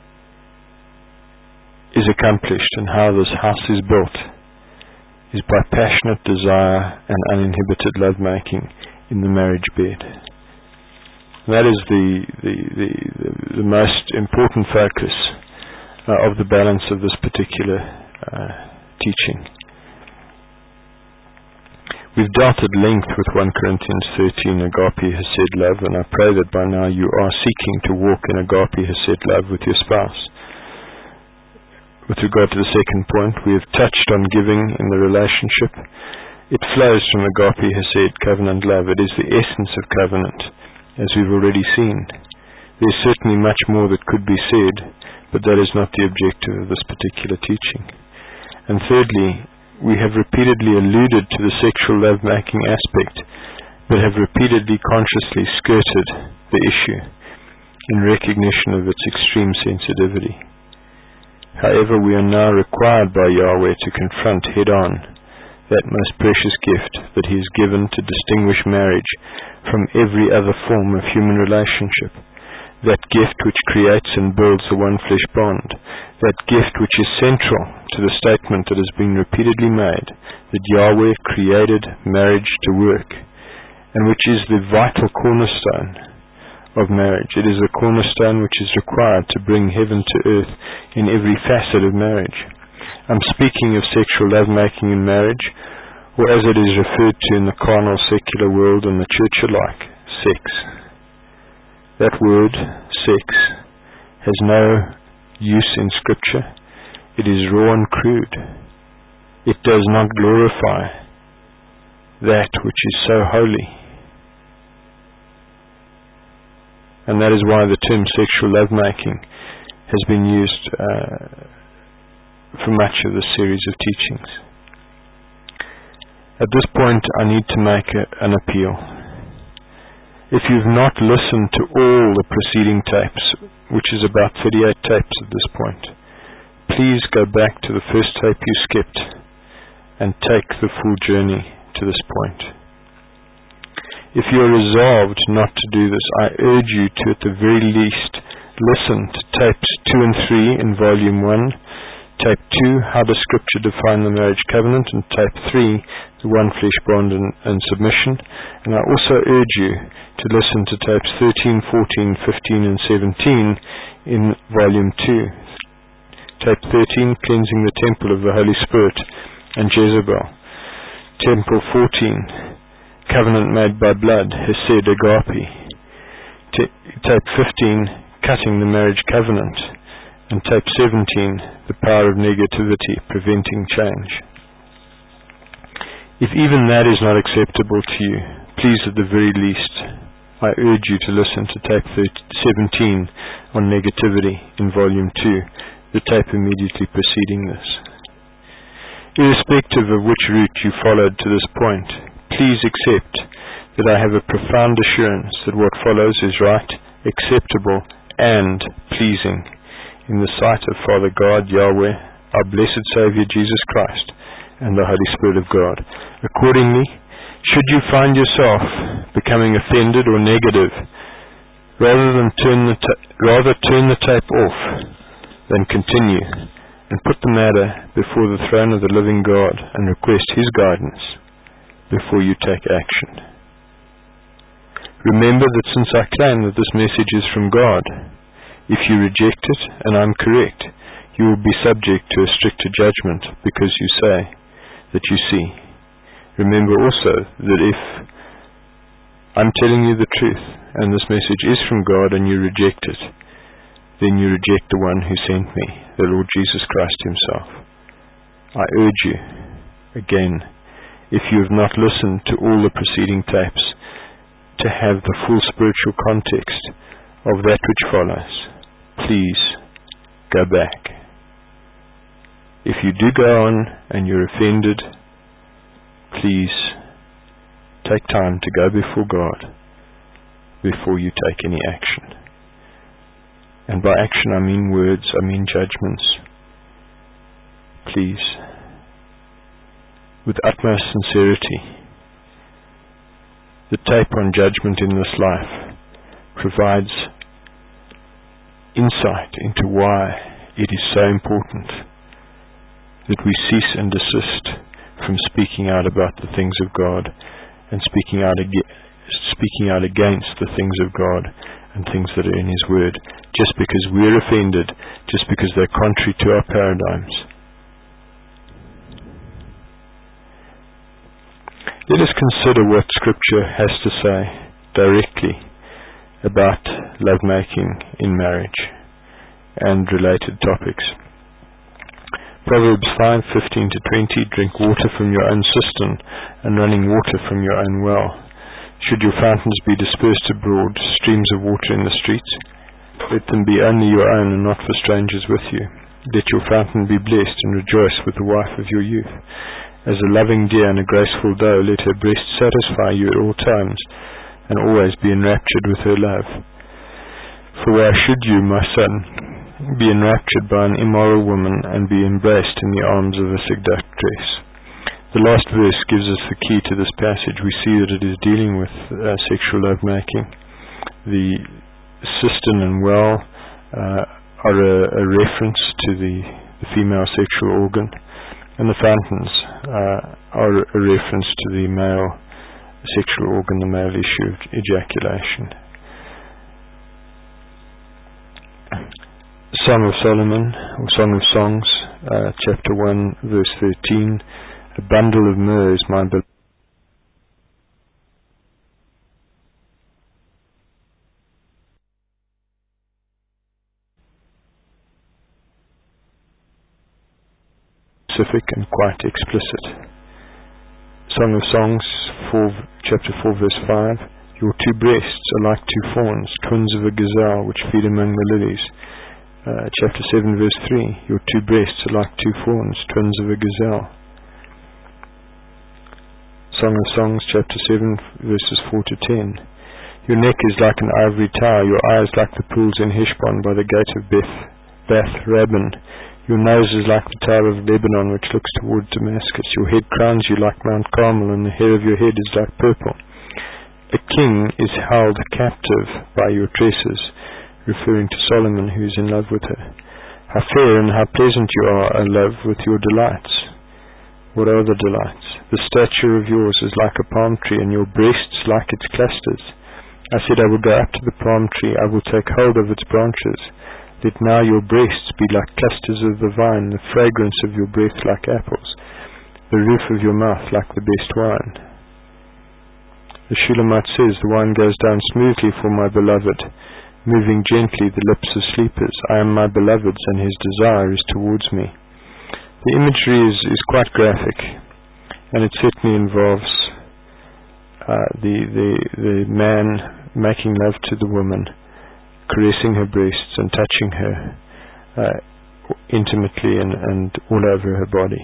is accomplished and how this house is built is by passionate desire and uninhibited love-making in the marriage bed. And that is the, the, the, the, the most important focus uh, of the balance of this particular uh, teaching. We've dealt at length with First Corinthians thirteen, agape hesed love, and I pray that by now you are seeking to walk in agape hesed love with your spouse. With regard to the second point, we have touched on giving in the relationship. It flows from agape hesed, covenant love. It is the essence of covenant, as we've already seen. There's certainly much more that could be said, but that is not the objective of this particular teaching. And thirdly, we have repeatedly alluded to the sexual love-making aspect, but have repeatedly consciously skirted the issue in recognition of its extreme sensitivity. However, we are now required by Yahweh to confront head-on that most precious gift that He has given to distinguish marriage from every other form of human relationship, that gift which creates and builds the one flesh bond, that gift which is central to the statement that has been repeatedly made, that Yahweh created marriage to work, and which is the vital cornerstone of marriage. It is the cornerstone which is required to bring heaven to earth in every facet of marriage. I'm speaking of sexual lovemaking in marriage, or as it is referred to in the carnal secular world and the church alike, sex. That word, sex, has no use in Scripture. It is raw and crude. It does not glorify that which is so holy. And that is why the term sexual lovemaking has been used uh, for much of this series of teachings. At this point, I need to make a, an appeal. If you've not listened to all the preceding tapes, which is about thirty-eight tapes at this point, please go back to the first tape you skipped and take the full journey to this point. If you are resolved not to do this, I urge you to, at the very least, listen to tapes two and three in volume one, tape two, How Does Scripture Define the Marriage Covenant, and tape three, The One Flesh Bond and, and Submission. And I also urge you to listen to tapes thirteen, fourteen, fifteen, and seventeen in volume two. Tape thirteen, Cleansing the Temple of the Holy Spirit and Jezebel. Temple fourteen, Covenant Made by Blood, Hesed Agape. T- tape fifteen, Cutting the Marriage Covenant. And tape seventeen, The Power of Negativity, Preventing Change. If even that is not acceptable to you, please at the very least, I urge you to listen to tape seventeen on negativity in volume two, the tape immediately preceding this. Irrespective of which route you followed to this point, please accept that I have a profound assurance that what follows is right, acceptable, and pleasing in the sight of Father God, Yahweh, our blessed Savior Jesus Christ, and the Holy Spirit of God. Accordingly, should you find yourself becoming offended or negative, rather than turn the ta- rather turn the tape off than continue, and put the matter before the throne of the living God and request His guidance before you take action. Remember that since I claim that this message is from God, if you reject it, and I'm correct, you will be subject to a stricter judgment because you say that you see. Remember also that if I'm telling you the truth and this message is from God and you reject it, then you reject the one who sent me, the Lord Jesus Christ Himself. I urge you, again, if you have not listened to all the preceding tapes, to have the full spiritual context of that which follows. Please go back. If you do go on and you're offended please take time to go before God before you take any action. And by action I mean words, I mean judgments. Please, with utmost sincerity, the tape on judgment in this life provides insight into why it is so important that we cease and desist from speaking out about the things of God and speaking out ag- speaking out against the things of God and things that are in His Word, just because we're offended, just because they're contrary to our paradigms. Let us consider what Scripture has to say directly about lovemaking in marriage and related topics. Proverbs five fifteen to twenty, drink water from your own cistern and running water from your own well. Should your fountains be dispersed abroad, streams of water in the streets, let them be only your own and not for strangers with you. Let your fountain be blessed and rejoice with the wife of your youth. As a loving deer and a graceful doe, let her breast satisfy you at all times, and always be enraptured with her love. For why should you, my son, be enraptured by an immoral woman and be embraced in the arms of a seductress? The last verse gives us the key to this passage. We see that it is dealing with uh, sexual lovemaking. The cistern and well uh, are a, a reference to the, the female sexual organ, and the fountains uh, are a reference to the male sexual organ, the male issue of ejaculation. Song of Solomon, or Song of Songs, uh, chapter one, verse thirteen. A bundle of myrrh is my beloved. Specific and quite explicit. Song of Songs, four, chapter four, verse five. Your two breasts are like two fawns, twins of a gazelle, which feed among the lilies. Uh, chapter seven, verse three. Your two breasts are like two fawns, twins of a gazelle. Song of Songs, chapter seven, verses four to ten. Your neck is like an ivory tower, your eyes like the pools in Heshbon by the gate of Beth, Bath Rabban. Your nose is like the tower of Lebanon, which looks toward Damascus. Your head crowns you like Mount Carmel, and the hair of your head is like purple. A king is held captive by your tresses, referring to Solomon, who is in love with her. How fair and how pleasant you are, O love, with your delights. What are the delights? The stature of yours is like a palm tree, and your breasts like its clusters. I said, I will go up to the palm tree, I will take hold of its branches. Let now your breasts be like clusters of the vine, the fragrance of your breath like apples, the roof of your mouth like the best wine. The Shulamite says, the wine goes down smoothly for my beloved, moving gently the lips of sleepers. I am my beloved's, and his desire is towards me. The imagery is, is quite graphic, and it certainly involves uh, the, the, the man making love to the woman, caressing her breasts and touching her uh, intimately and, and all over her body.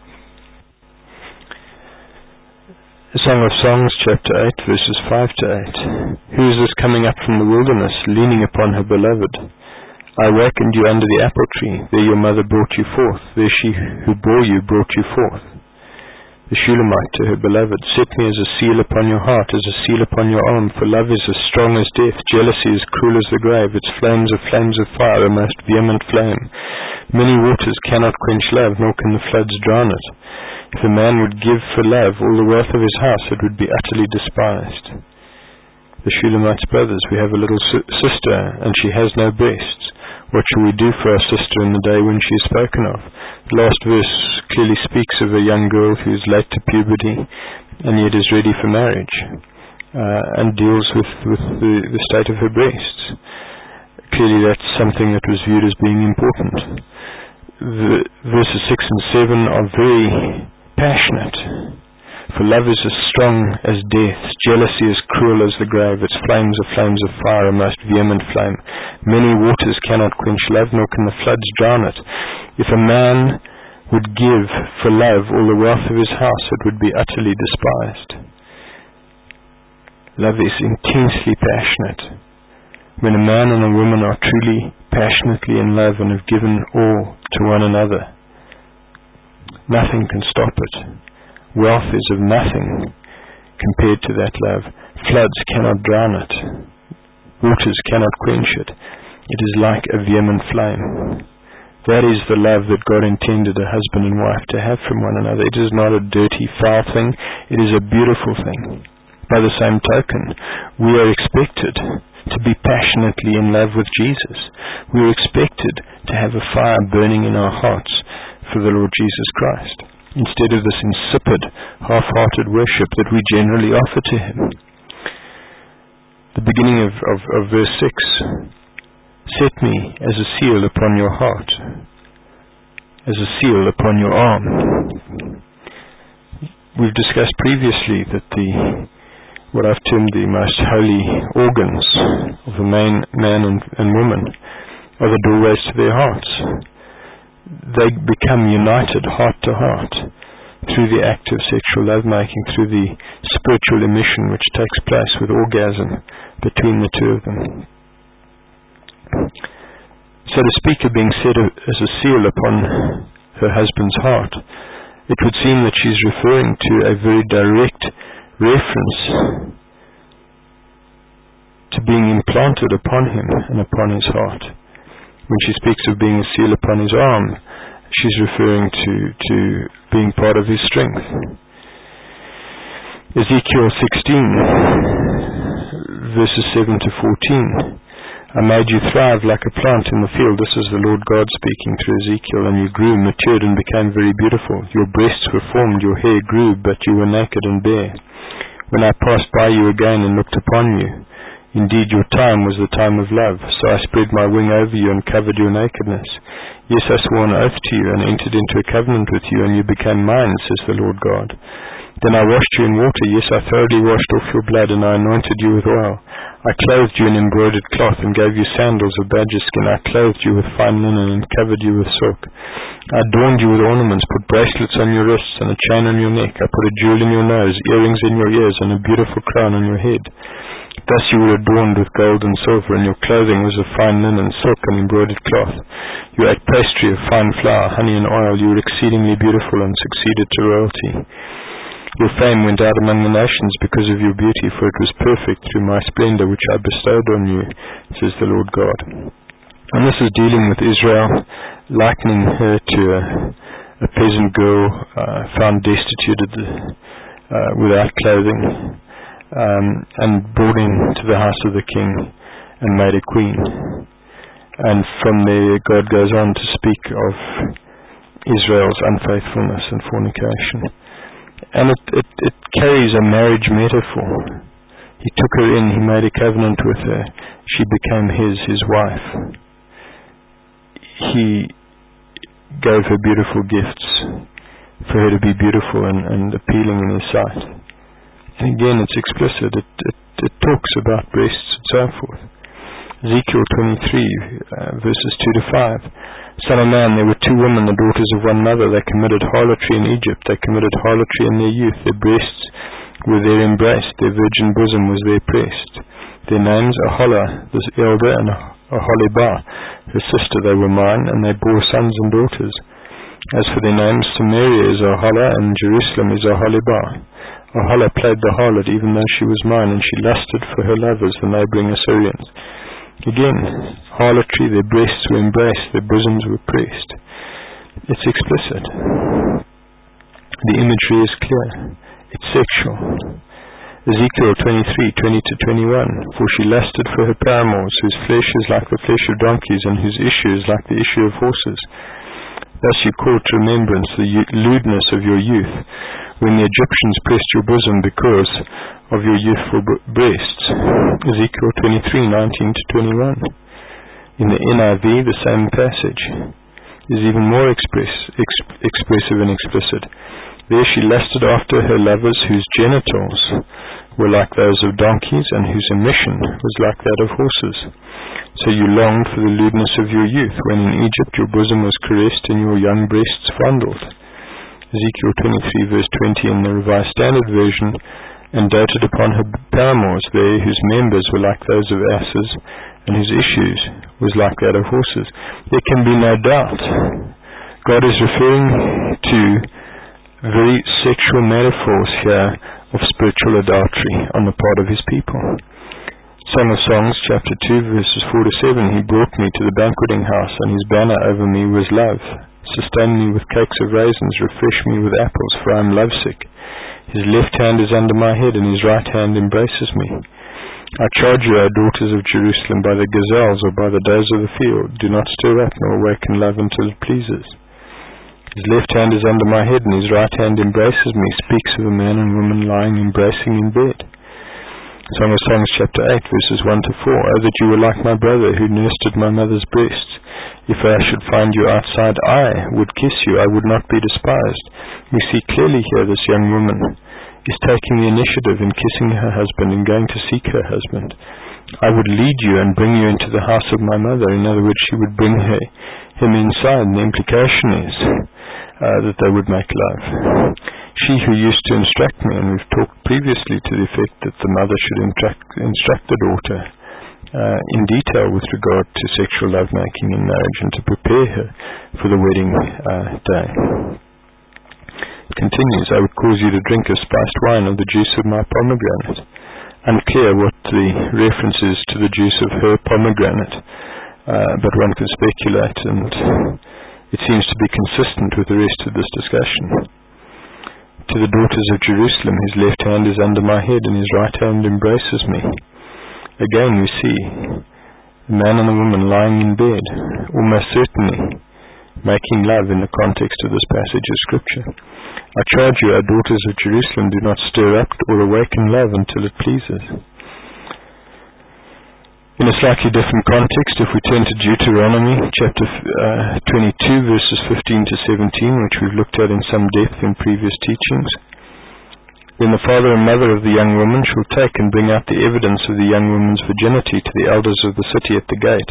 The Song of Songs, chapter eight, verses five to eight. Who is this coming up from the wilderness, leaning upon her beloved? I wakened you under the apple tree. There your mother brought you forth. There she who bore you brought you forth. The Shulamite to her beloved, set me as a seal upon your heart, as a seal upon your arm, for love is as strong as death, jealousy is cruel as the grave, its flames are flames of fire, a most vehement flame. Many waters cannot quench love, nor can the floods drown it. If a man would give for love all the wealth of his house, it would be utterly despised. The Shulamite's brothers, we have a little si- sister, and she has no breasts. What shall we do for our sister in the day when she is spoken of? The last verse clearly speaks of a young girl who is late to puberty and yet is ready for marriage, uh, and deals with, with the, the state of her breasts. Clearly that's something that was viewed as being important. The verses six and seven are very passionate. For love is as strong as death, jealousy is cruel as the grave, its flames are flames of fire, a most vehement flame. Many waters cannot quench love, nor can the floods drown it. If a man would give for love all the wealth of his house, it would be utterly despised. Love is intensely passionate. When a man and a woman are truly passionately in love and have given all to one another, nothing can stop it. Wealth is of nothing compared to that love. Floods cannot drown it. Waters cannot quench it. It is like a vehement flame. That is the love that God intended a husband and wife to have from one another. It is not a dirty, foul thing. It is a beautiful thing. By the same token, we are expected to be passionately in love with Jesus. We are expected to have a fire burning in our hearts for the Lord Jesus Christ, instead of this insipid, half-hearted worship that we generally offer to Him. The beginning of, of, of verse six, set me as a seal upon your heart, as a seal upon your arm. We've discussed previously that the what I've termed the most holy organs of the man, man and, and woman are the doorways to their hearts. They become united heart to heart through the act of sexual lovemaking, through the spiritual emission which takes place with orgasm between the two of them. So to speak of being set as a seal upon her husband's heart, it would seem that she's referring to a very direct reference to being implanted upon him and upon his heart. When she speaks of being a seal upon his arm, she's referring to, to being part of his strength. Ezekiel sixteen, verses seven to fourteen. I made you thrive like a plant in the field. This is the Lord God speaking through Ezekiel. And you grew, matured, and became very beautiful. Your breasts were formed, your hair grew, but you were naked and bare. When I passed by you again and looked upon you, indeed your time was the time of love. So I spread my wing over you and covered your nakedness. Yes, I swore an oath to you and entered into a covenant with you, and you became mine, says the Lord God. Then I washed you in water. Yes, I thoroughly washed off your blood, and I anointed you with oil. I clothed you in embroidered cloth and gave you sandals of badger skin. I clothed you with fine linen and covered you with silk. I adorned you with ornaments, put bracelets on your wrists and a chain on your neck. I put a jewel in your nose, earrings in your ears, and a beautiful crown on your head. Thus you were adorned with gold and silver, and your clothing was of fine linen, silk, and embroidered cloth. You ate pastry of fine flour, honey, and oil. You were exceedingly beautiful and succeeded to royalty. Your fame went out among the nations because of your beauty, for it was perfect through my splendor which I bestowed on you, says the Lord God. And this is dealing with Israel, likening her to a, a peasant girl uh, found destitute at the, uh, without clothing, um, and brought into the house of the king and made a queen. And from there God goes on to speak of Israel's unfaithfulness and fornication. And it, it, it carries a marriage metaphor. He took her in, he made a covenant with her. She became his, his wife. He gave her beautiful gifts for her to be beautiful and, and appealing in his sight. And again, it's explicit. It, it, it talks about breasts and so forth. Ezekiel twenty-three, uh, verses two to five. Son of man, there were two women, the daughters of one mother. They committed harlotry in Egypt. They committed harlotry in their youth. Their breasts were their embrace. Their virgin bosom was their breast. Their names, Aholah, the elder, and Aholibah, her sister. They were mine, and they bore sons and daughters. As for their names, Samaria is Aholah, and Jerusalem is Aholibah. Aholah played the harlot, even though she was mine, and she lusted for her lovers, the neighboring Assyrians. Again, harlotry, their breasts were embraced, their bosoms were pressed. It's explicit. The imagery is clear. It's sexual. Ezekiel twenty-three, twenty to twenty-one. For she lusted for her paramours, whose flesh is like the flesh of donkeys, and whose issue is like the issue of horses. Thus you call to remembrance the lewdness of your youth, when the Egyptians pressed your bosom because of your youthful breasts. Ezekiel twenty-three, nineteen to twenty-one. In the N I V, the same passage is even more express, exp- expressive and explicit. There she lusted after her lovers, whose genitals were like those of donkeys, and whose emission was like that of horses. So you longed for the lewdness of your youth, when in Egypt your bosom was caressed and your young breasts fondled. Ezekiel twenty-three verse twenty in the Revised Standard Version, and doted upon her paramours there, whose members were like those of asses, and whose issues was like that of horses. There can be no doubt God is referring to very sexual metaphors here of spiritual adultery on the part of his people. Song of Songs, chapter two, verses four to seven, he brought me to the banqueting house, and his banner over me was love. Sustain me with cakes of raisins, refresh me with apples, for I am lovesick. His left hand is under my head, and his right hand embraces me. I charge you, O daughters of Jerusalem, by the gazelles or by the does of the field, do not stir up nor awaken love until it pleases. His left hand is under my head, and his right hand embraces me, speaks of a man and woman lying embracing in bed. Song of Songs, chapter eight, verses one to four. Oh, that you were like my brother, who nursed at my mother's breasts. If I should find you outside, I would kiss you, I would not be despised. We see clearly here this young woman is taking the initiative in kissing her husband and going to seek her husband. I would lead you and bring you into the house of my mother. In other words, she would bring her, him inside, and the implication is uh, that they would make love. She who used to instruct me, and we've talked previously to the effect that the mother should instruct, instruct the daughter uh, in detail with regard to sexual lovemaking in marriage, and to prepare her for the wedding uh, day. It continues, I would cause you to drink of spiced wine of the juice of my pomegranate. Unclear what the reference is to the juice of her pomegranate, uh, but one could speculate, and it seems to be consistent with the rest of this discussion. To the daughters of Jerusalem, his left hand is under my head, and his right hand embraces me. Again we see the man and the woman lying in bed, almost certainly making love in the context of this passage of Scripture. I charge you, O daughters of Jerusalem, do not stir up or awaken love until it pleases. In a slightly different context, if we turn to Deuteronomy chapter uh, twenty-two, verses fifteen to seventeen, which we've looked at in some depth in previous teachings, then the father and mother of the young woman shall take and bring out the evidence of the young woman's virginity to the elders of the city at the gate.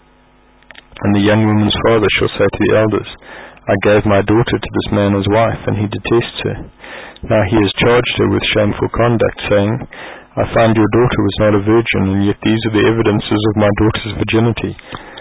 And the young woman's father shall say to the elders, I gave my daughter to this man as wife, and he detests her. Now he has charged her with shameful conduct, saying, I find your daughter was not a virgin, and yet these are the evidences of my daughter's virginity.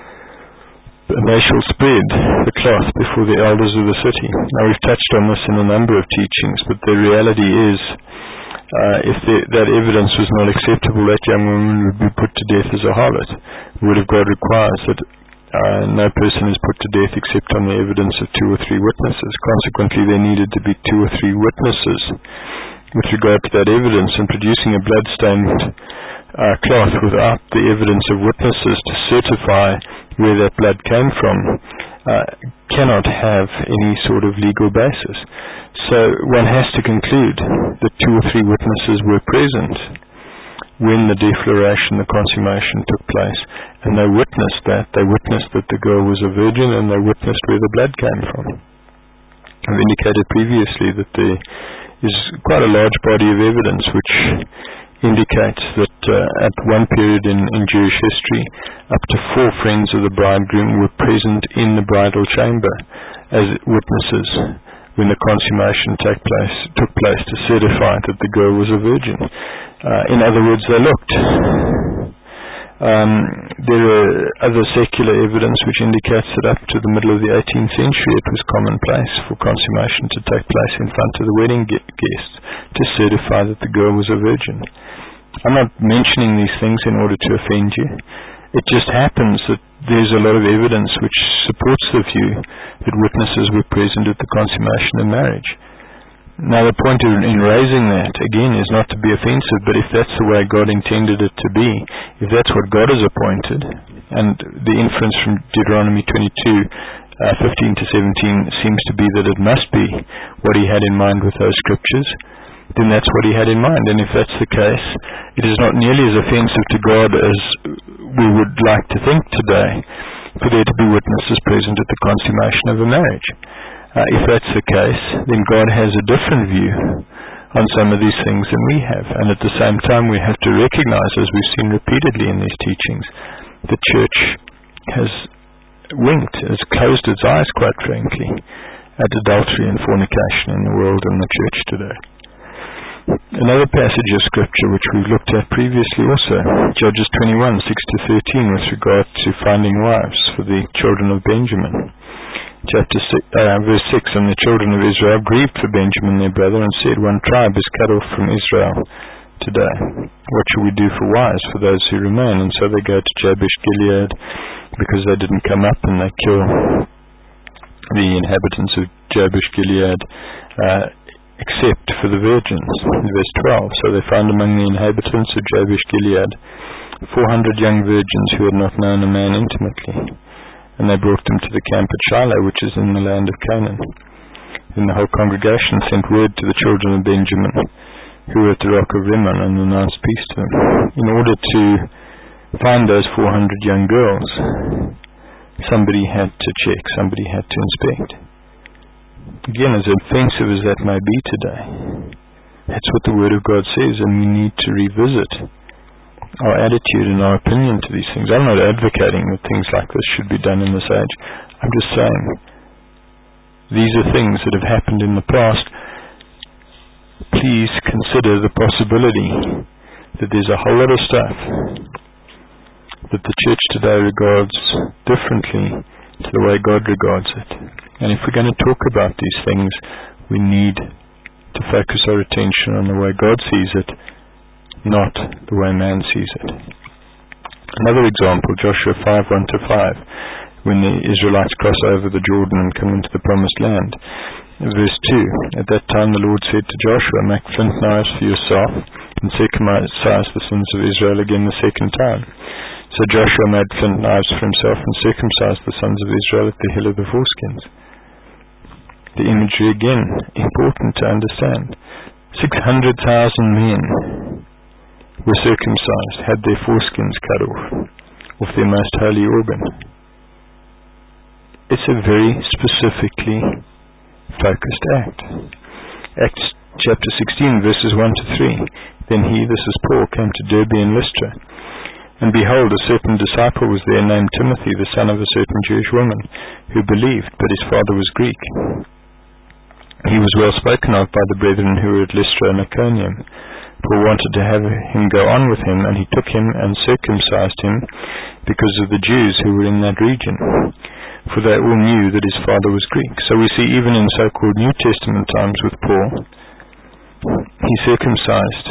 And they shall spread the cloth before the elders of the city. Now we've touched on this in a number of teachings, but the reality is, uh, if the, that evidence was not acceptable, that young woman would be put to death as a harlot. The Word of God requires that uh, no person is put to death except on the evidence of two or three witnesses. Consequently, there needed to be two or three witnesses with regard to that evidence, and producing a blood-stained uh, cloth without the evidence of witnesses to certify where that blood came from uh, cannot have any sort of legal basis. So one has to conclude that two or three witnesses were present when the defloration, the consummation took place, and they witnessed that. They witnessed that the girl was a virgin, and they witnessed where the blood came from. I've indicated previously that there is quite a large body of evidence which indicates that uh, at one period in, in Jewish history, up to four friends of the bridegroom were present in the bridal chamber as witnesses when the consummation take place, took place to certify that the girl was a virgin. Uh, in other words, they looked. Um, there are other secular evidence which indicates that up to the middle of the eighteenth century it was commonplace for consummation to take place in front of the wedding guests to certify that the girl was a virgin. I'm not mentioning these things in order to offend you. It just happens that there's a lot of evidence which supports the view that witnesses were present at the consummation of marriage. Now the point in raising that, again, is not to be offensive, but if that's the way God intended it to be, if that's what God has appointed, and the inference from Deuteronomy twenty-two, uh, fifteen to seventeen seems to be that it must be what he had in mind with those scriptures, then that's what he had in mind. And if that's the case, it is not nearly as offensive to God as we would like to think today for there to be witnesses present at the consummation of a marriage. Uh, if that's the case, then God has a different view on some of these things than we have. And at the same time, we have to recognize, as we've seen repeatedly in these teachings, the church has winked, has closed its eyes, quite frankly, at adultery and fornication in the world and the church today. Another passage of scripture which we've looked at previously also, Judges twenty-one, six to thirteen, with regard to finding wives for the children of Benjamin. Chapter six, uh, verse six, and the children of Israel grieved for Benjamin their brother, and said, one tribe is cut off from Israel today. What shall we do for wives for those who remain? And so they go to Jabesh Gilead, because they didn't come up, and they kill the inhabitants of Jabesh Gilead, uh, except for the virgins. Verse twelve, so they found among the inhabitants of Jabesh Gilead four hundred young virgins who had not known a man intimately. And they brought them to the camp at Shiloh, which is in the land of Canaan. Then the whole congregation sent word to the children of Benjamin, who were at the rock of Rimmon, and announced peace to them. In order to find those four hundred young girls, somebody had to check, somebody had to inspect. Again, as offensive as that may be today, that's what the Word of God says, and we need to revisit our attitude and our opinion to these things. I'm not advocating that things like this should be done in this age. I'm just saying these are things that have happened in the past. Please consider the possibility that there's a whole lot of stuff that the church today regards differently to the way God regards it. And if we're going to talk about these things, we need to focus our attention on the way God sees it, not the way man sees it. Another example, Joshua five, one to five, when the Israelites cross over the Jordan and come into the promised land. Verse two, at that time the Lord said to Joshua, make flint knives for yourself, and circumcise the sons of Israel again the second time. So Joshua made flint knives for himself and circumcised the sons of Israel at the hill of the foreskins. The imagery again, important to understand. six hundred thousand men were circumcised, had their foreskins cut off, off their most holy organ. It's a very specifically focused act. Acts chapter sixteen, verses one to three. Then he, this is Paul, came to Derbe and Lystra. And behold, a certain disciple was there named Timothy, the son of a certain Jewish woman, who believed, but his father was Greek. He was well spoken of by the brethren who were at Lystra and Iconium. Paul wanted to have him go on with him, and he took him and circumcised him because of the Jews who were in that region, for they all knew that his father was Greek. So we see even in so-called New Testament times with Paul, he circumcised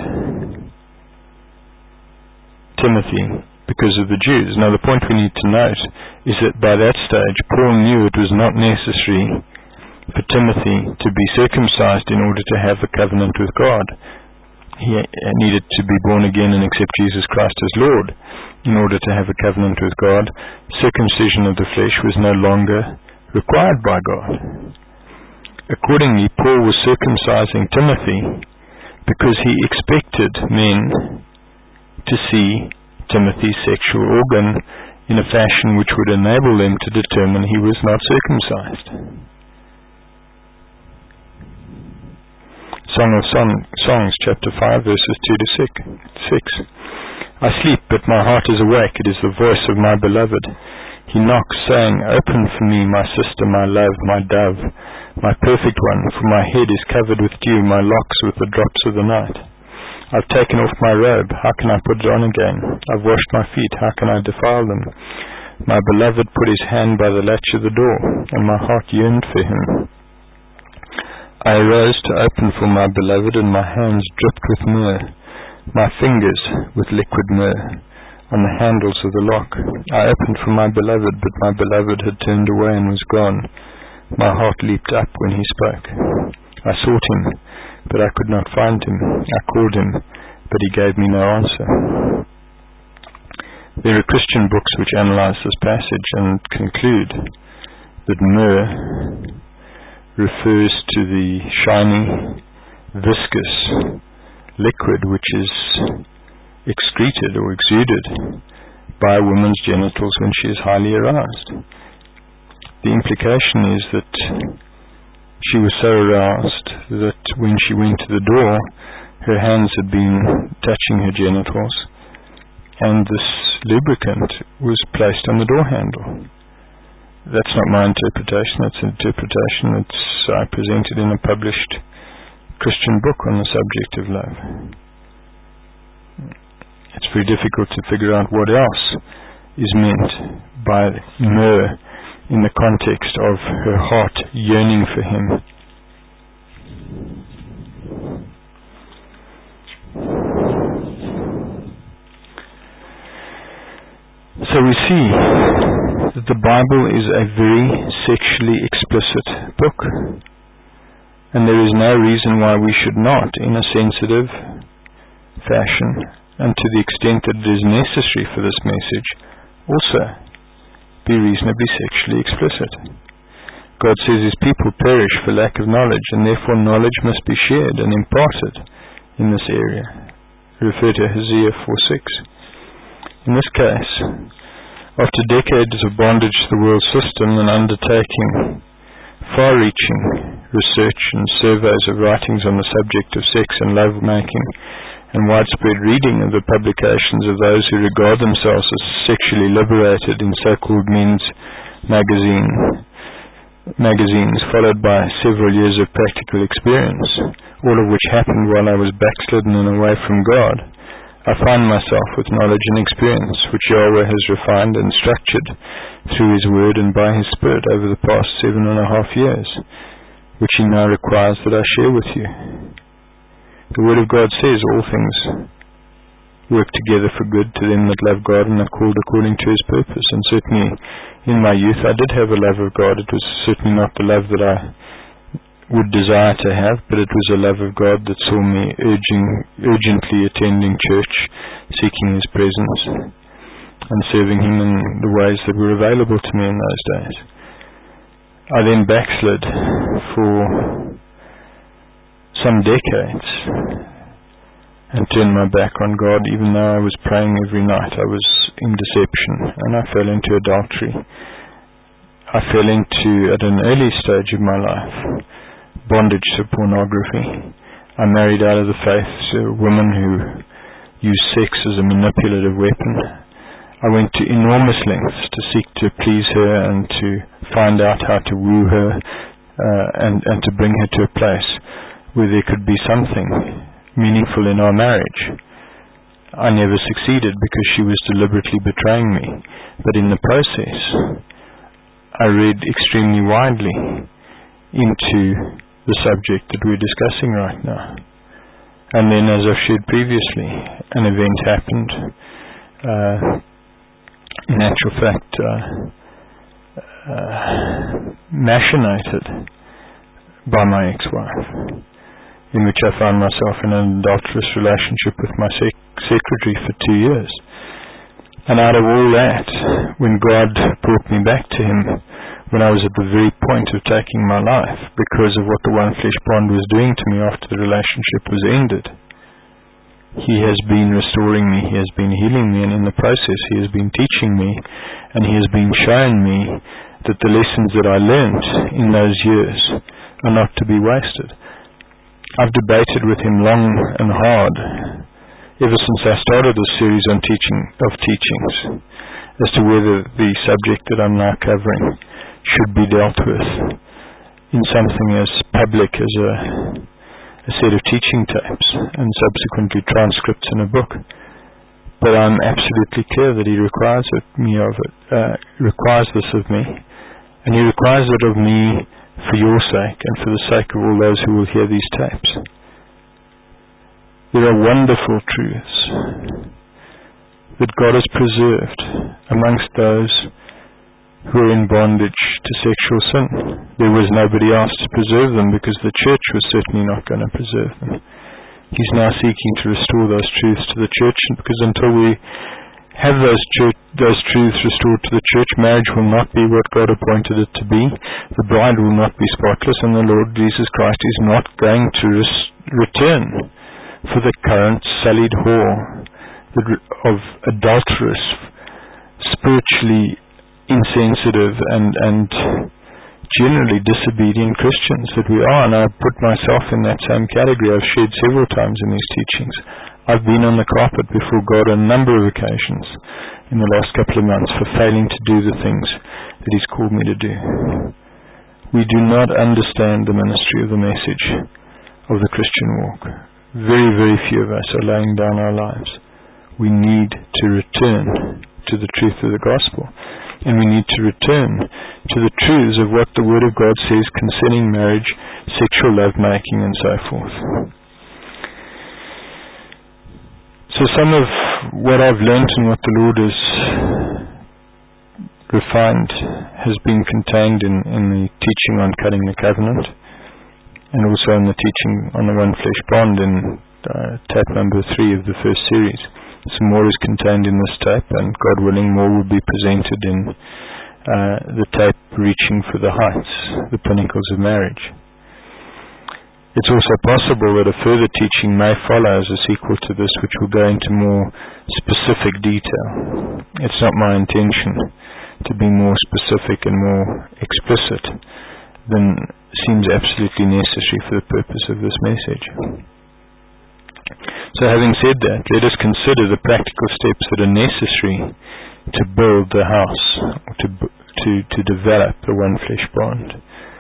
Timothy because of the Jews. Now the point we need to note is that by that stage Paul knew it was not necessary for Timothy to be circumcised in order to have a covenant with God. He needed to be born again and accept Jesus Christ as Lord in order to have a covenant with God. Circumcision of the flesh was no longer required by God. Accordingly, Paul was circumcising Timothy because he expected men to see Timothy's sexual organ in a fashion which would enable them to determine he was not circumcised. Song of Song, Songs, chapter five, verses two to six. I sleep, but my heart is awake. It is the voice of my beloved. He knocks, saying, open for me, my sister, my love, my dove, my perfect one, for my head is covered with dew, my locks with the drops of the night. I've taken off my robe, how can I put it on again? I've washed my feet, how can I defile them? My beloved put his hand by the latch of the door, and my heart yearned for him. I arose to open for my beloved, and my hands dripped with myrrh, my fingers with liquid myrrh, on the handles of the lock. I opened for my beloved, but my beloved had turned away and was gone. My heart leaped up when he spoke. I sought him, but I could not find him. I called him, but he gave me no answer. There are Christian books which analyze this passage and conclude that myrrh refers to the shiny, viscous liquid which is excreted or exuded by a woman's genitals when she is highly aroused. The implication is that she was so aroused that when she went to the door, her hands had been touching her genitals, and this lubricant was placed on the door handle. That's not my interpretation, that's an interpretation that's I presented in a published Christian book on the subject of love. It's very difficult to figure out what else is meant by myrrh in the context of her heart yearning for him. So we see that the Bible is a very sexually explicit book, and there is no reason why we should not, in a sensitive fashion, and to the extent that it is necessary for this message, also be reasonably sexually explicit. God says his people perish for lack of knowledge, and therefore knowledge must be shared and imparted in this area. Refer to Hosea four six. In this case, after decades of bondage to the world system and undertaking far-reaching research and surveys of writings on the subject of sex and love-making, and widespread reading of the publications of those who regard themselves as sexually liberated in so-called men's magazine, magazines, followed by several years of practical experience, all of which happened while I was backslidden and away from God, I find myself with knowledge and experience which Yahweh has refined and structured through His Word and by His Spirit over the past seven and a half years, which He now requires that I share with you. The Word of God says all things work together for good to them that love God and are called according to His purpose. And certainly in my youth I did have a love of God. It was certainly not the love that I would desire to have, but it was a love of God that saw me urging, urgently attending church, seeking His presence, and serving Him in the ways that were available to me in those days. I then backslid for some decades and turned my back on God, even though I was praying every night. I was in deception, and I fell into adultery. I fell into, at an early stage of my life, bondage to pornography. I married out of the faith a woman who used sex as a manipulative weapon. I went to enormous lengths to seek to please her and to find out how to woo her uh, and, and to bring her to a place where there could be something meaningful in our marriage. I never succeeded because she was deliberately betraying me, but in the process I read extremely widely into the subject that we're discussing right now. And then, as I've shared previously, an event happened, uh, in actual fact uh, uh, machinated by my ex-wife, in which I found myself in an adulterous relationship with my sec- secretary for two years. And out of all that, when God brought me back to Him, when I was at the very point of taking my life because of what the one flesh bond was doing to me after the relationship was ended, He has been restoring me, He has been healing me, and in the process He has been teaching me, and He has been showing me that the lessons that I learnt in those years are not to be wasted. I've debated with Him long and hard ever since I started this series on teaching of teachings as to whether the subject that I'm now covering should be dealt with in something as public as a, a set of teaching tapes and subsequently transcripts in a book. But I'm absolutely clear that He requires it, me of it, uh, requires this of me, and He requires it of me for your sake and for the sake of all those who will hear these tapes. There are wonderful truths that God has preserved amongst those who are in bondage to sexual sin. There was nobody else to preserve them because the church was certainly not going to preserve them. He's now seeking to restore those truths to the church, because until we have those church, those truths restored to the church, marriage will not be what God appointed it to be. The bride will not be spotless, and the Lord Jesus Christ is not going to res- return for the current sullied whore of adulterous, spiritually insensitive and, and generally disobedient Christians that we are, and I put myself in that same category. I've shared several times in these teachings. I've been on the carpet before God on a number of occasions in the last couple of months for failing to do the things that He's called me to do. We do not understand the ministry of the message of the Christian walk. Very, very few of us are laying down our lives. We need to return to the truth of the gospel. And we need to return to the truths of what the Word of God says concerning marriage, sexual lovemaking, and so forth. So some of what I've learnt and what the Lord has refined has been contained in, in the teaching on cutting the covenant, and also in the teaching on the one flesh bond in uh, tape number three of the first series. Some more is contained in this tape, and God willing, more will be presented in uh, the tape Reaching for the Heights, the Pinnacles of Marriage. It's also possible that a further teaching may follow as a sequel to this, which will go into more specific detail. It's not my intention to be more specific and more explicit than seems absolutely necessary for the purpose of this message. So having said that, let us consider the practical steps that are necessary to build the house, or to, to, to develop the one flesh bond.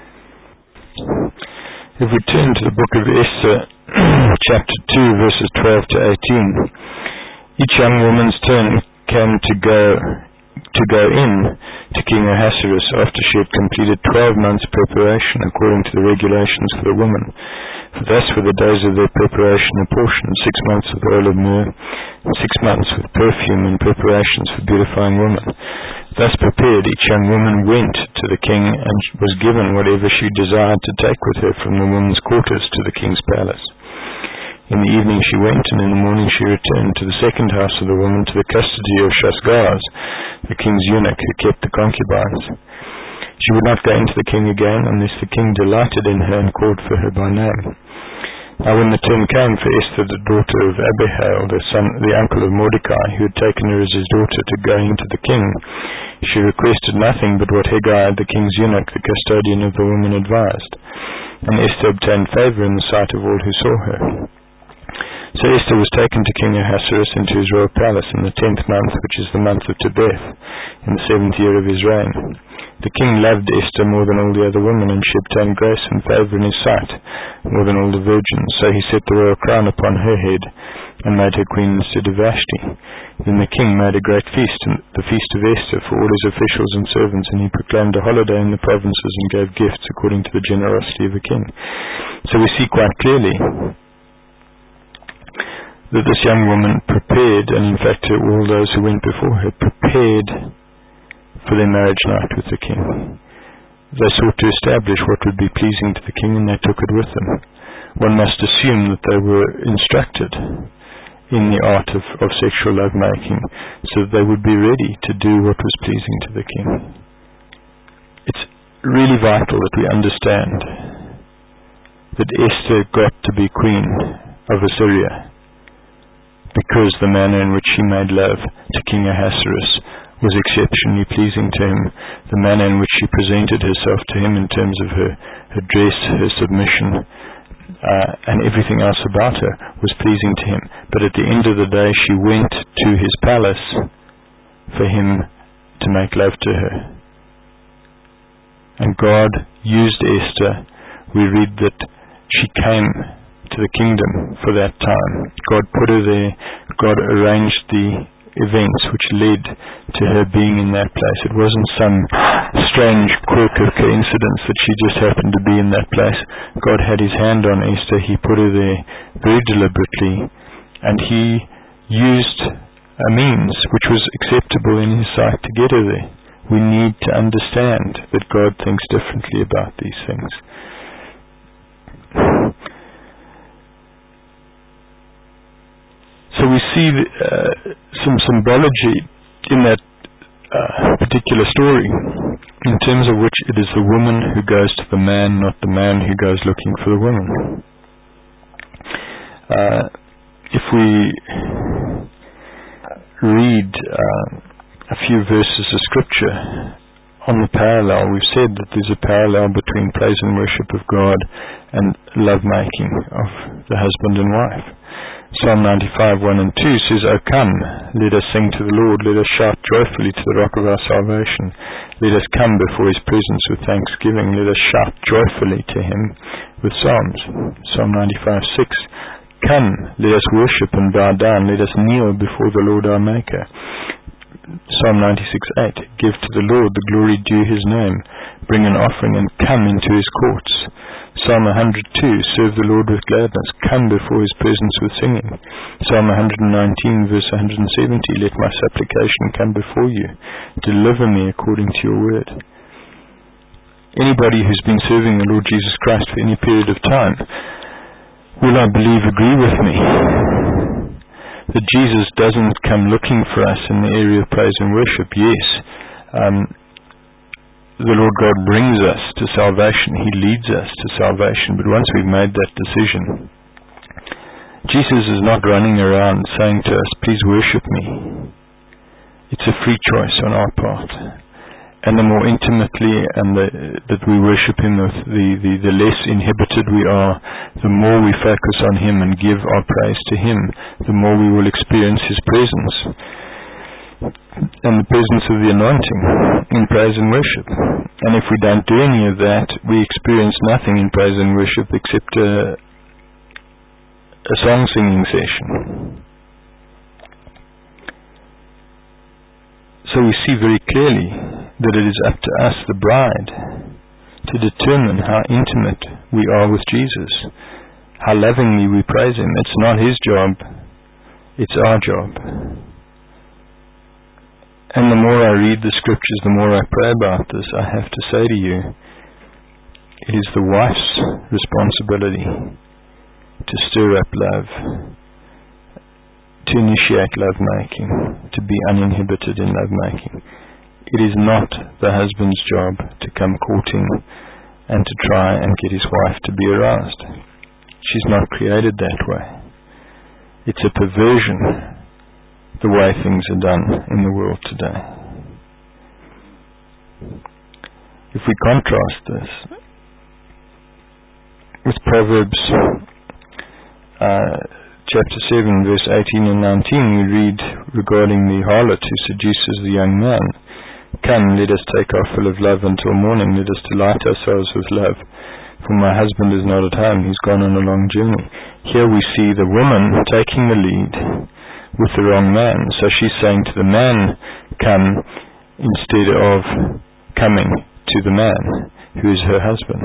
If we turn to the book of Esther, chapter two, verses twelve to eighteen, each young woman's turn came to go to go in to King Ahasuerus after she had completed twelve months' preparation according to the regulations for the woman. For thus were the days of their preparation apportioned, six months with oil of myrrh, and six months with perfume and preparations for beautifying women. Thus prepared, each young woman went to the king and was given whatever she desired to take with her from the women's quarters to the king's palace. In the evening she went, and in the morning she returned to the second house of the woman, to the custody of Shashgaz, the king's eunuch who kept the concubines. She would not go into the king again unless the king delighted in her and called for her by name. Now when the turn came for Esther, the daughter of Abihail, the son, the uncle of Mordecai, who had taken her as his daughter, to go into the king, she requested nothing but what Hegai, the king's eunuch, the custodian of the woman, advised. And Esther obtained favor in the sight of all who saw her. So Esther was taken to King Ahasuerus into his royal palace in the tenth month, which is the month of Tebeth, in the seventh year of his reign. The king loved Esther more than all the other women, and she obtained grace and favor in his sight more than all the virgins. So he set the royal crown upon her head, and made her queen instead of Vashti. Then the king made a great feast, the feast of Esther, for all his officials and servants, and he proclaimed a holiday in the provinces and gave gifts according to the generosity of the king. So we see quite clearly that this young woman prepared, and in fact all those who went before her prepared for their marriage night with the king. They sought to establish what would be pleasing to the king, and they took it with them. One must assume that they were instructed in the art of, of sexual lovemaking, so that they would be ready to do what was pleasing to the king. It's really vital that we understand that Esther got to be queen of Assyria because the manner in which she made love to King Ahasuerus was exceptionally pleasing to him. The manner in which she presented herself to him in terms of her, her dress, her submission, uh, and everything else about her was pleasing to him. But at the end of the day, she went to his palace for him to make love to her. And God used Esther. We read that she came to the kingdom for that time. God put her there. God arranged the events which led to her being in that place. It wasn't some strange quirk of coincidence that she just happened to be in that place. God had his hand on Esther. He put her there very deliberately, and he used a means which was acceptable in his sight to get her there. We need to understand that God thinks differently about these things. So we see uh, some symbology in that uh, particular story, in terms of which it is the woman who goes to the man, not the man who goes looking for the woman. Uh, if we read uh, a few verses of scripture on the parallel. We've said that there's a parallel between praise and worship of God and love-making of the husband and wife. Psalm ninety-five, one and two says, O come, let us sing to the Lord, let us shout joyfully to the rock of our salvation. Let us come before his presence with thanksgiving, let us shout joyfully to him with psalms. Psalm ninety-five, six, Come, let us worship and bow down, let us kneel before the Lord our Maker. Psalm ninety-six, eight, Give to the Lord the glory due his name, bring an offering and come into his courts. Psalm one hundred two, Serve the Lord with gladness, come before his presence with singing. Psalm one hundred nineteen, verse one hundred seventy, Let my supplication come before you, deliver me according to your word. Anybody who's been serving the Lord Jesus Christ for any period of time will, I believe, agree with me that Jesus doesn't come looking for us in the area of praise and worship. Yes, um, the Lord God brings us to salvation. He leads us to salvation. But once we've made that decision, Jesus is not running around saying to us, please worship me. It's a free choice on our part. And the more intimately and the, that we worship him with, the, the, the less inhibited we are, the more we focus on him and give our praise to him, the more we will experience his presence. And the presence of the anointing in praise and worship. And if we don't do any of that, we experience nothing in praise and worship except a, a song singing session. So we see very clearly that it is up to us, the bride, to determine how intimate we are with Jesus, how lovingly we praise him. It's not his job, it's our job. And the more I read the scriptures, the more I pray about this, I have to say to you, it is the wife's responsibility to stir up love, to initiate love-making, to be uninhibited in love-making. It is not the husband's job to come courting and to try and get his wife to be aroused. She's not created that way. It's a perversion, the way things are done in the world today. If we contrast this with Proverbs uh, chapter seven, verse eighteen and nineteen, we read regarding the harlot who seduces the young man. Come, let us take our fill of love until morning, let us delight ourselves with love. For my husband is not at home, he's gone on a long journey. Here we see the woman taking the lead with the wrong man. So she's saying to the man, come, instead of coming to the man who is her husband.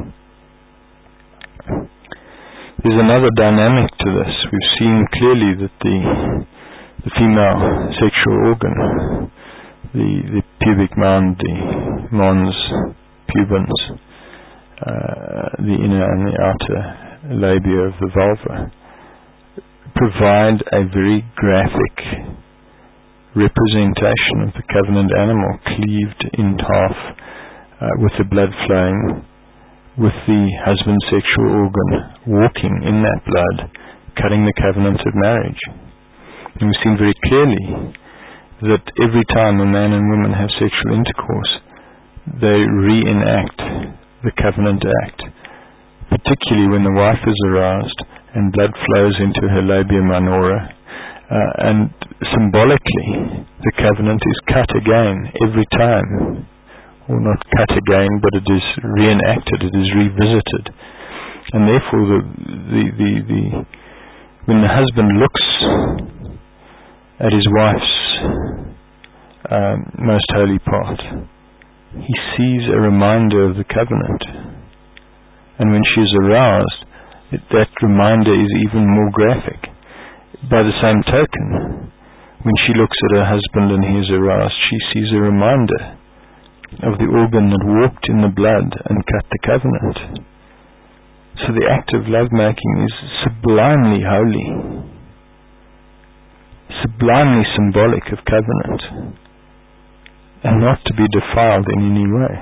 There's another dynamic to this. We've seen clearly that the the female sexual organ, the, the pubic mound, the mons pubens, uh, the inner and the outer labia of the vulva, provide a very graphic representation of the covenant animal cleaved in half, uh, with the blood flowing, with the husband's sexual organ walking in that blood, cutting the covenant of marriage. And we've seen very clearly that every time a man and woman have sexual intercourse, they reenact the covenant act, particularly when the wife is aroused and blood flows into her labia minora, uh, and symbolically the covenant is cut again every time, or not cut again, but it is reenacted, it is revisited. And therefore the, the, the, the when the husband looks at his wife's um, most holy part, he sees a reminder of the covenant. And when she is aroused, it, that reminder is even more graphic. By the same token, when she looks at her husband and he is aroused, she sees a reminder of the organ that walked in the blood and cut the covenant. So the act of lovemaking is sublimely holy, sublimely symbolic of covenant, and not to be defiled in any way.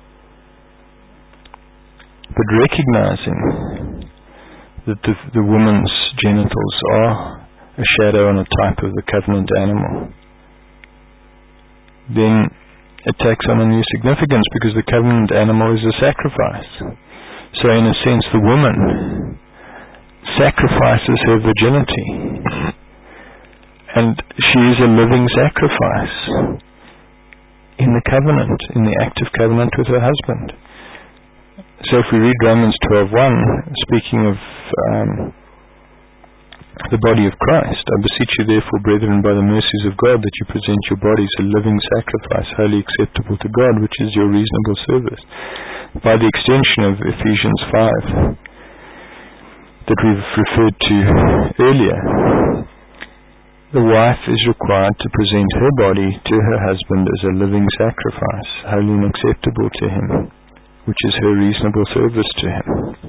But recognizing that the, the woman's genitals are a shadow and a type of the covenant animal, then it takes on a new significance because the covenant animal is a sacrifice. So in a sense, the woman sacrifices her virginity, and she is a living sacrifice in the covenant, in the active covenant with her husband. So if we read Romans twelve one, speaking of um, the body of Christ, I beseech you therefore, brethren, by the mercies of God, that you present your bodies a living sacrifice, wholly acceptable to God, which is your reasonable service. By the extension of Ephesians five that we've referred to earlier, the wife is required to present her body to her husband as a living sacrifice, holy and acceptable to him, which is her reasonable service to him.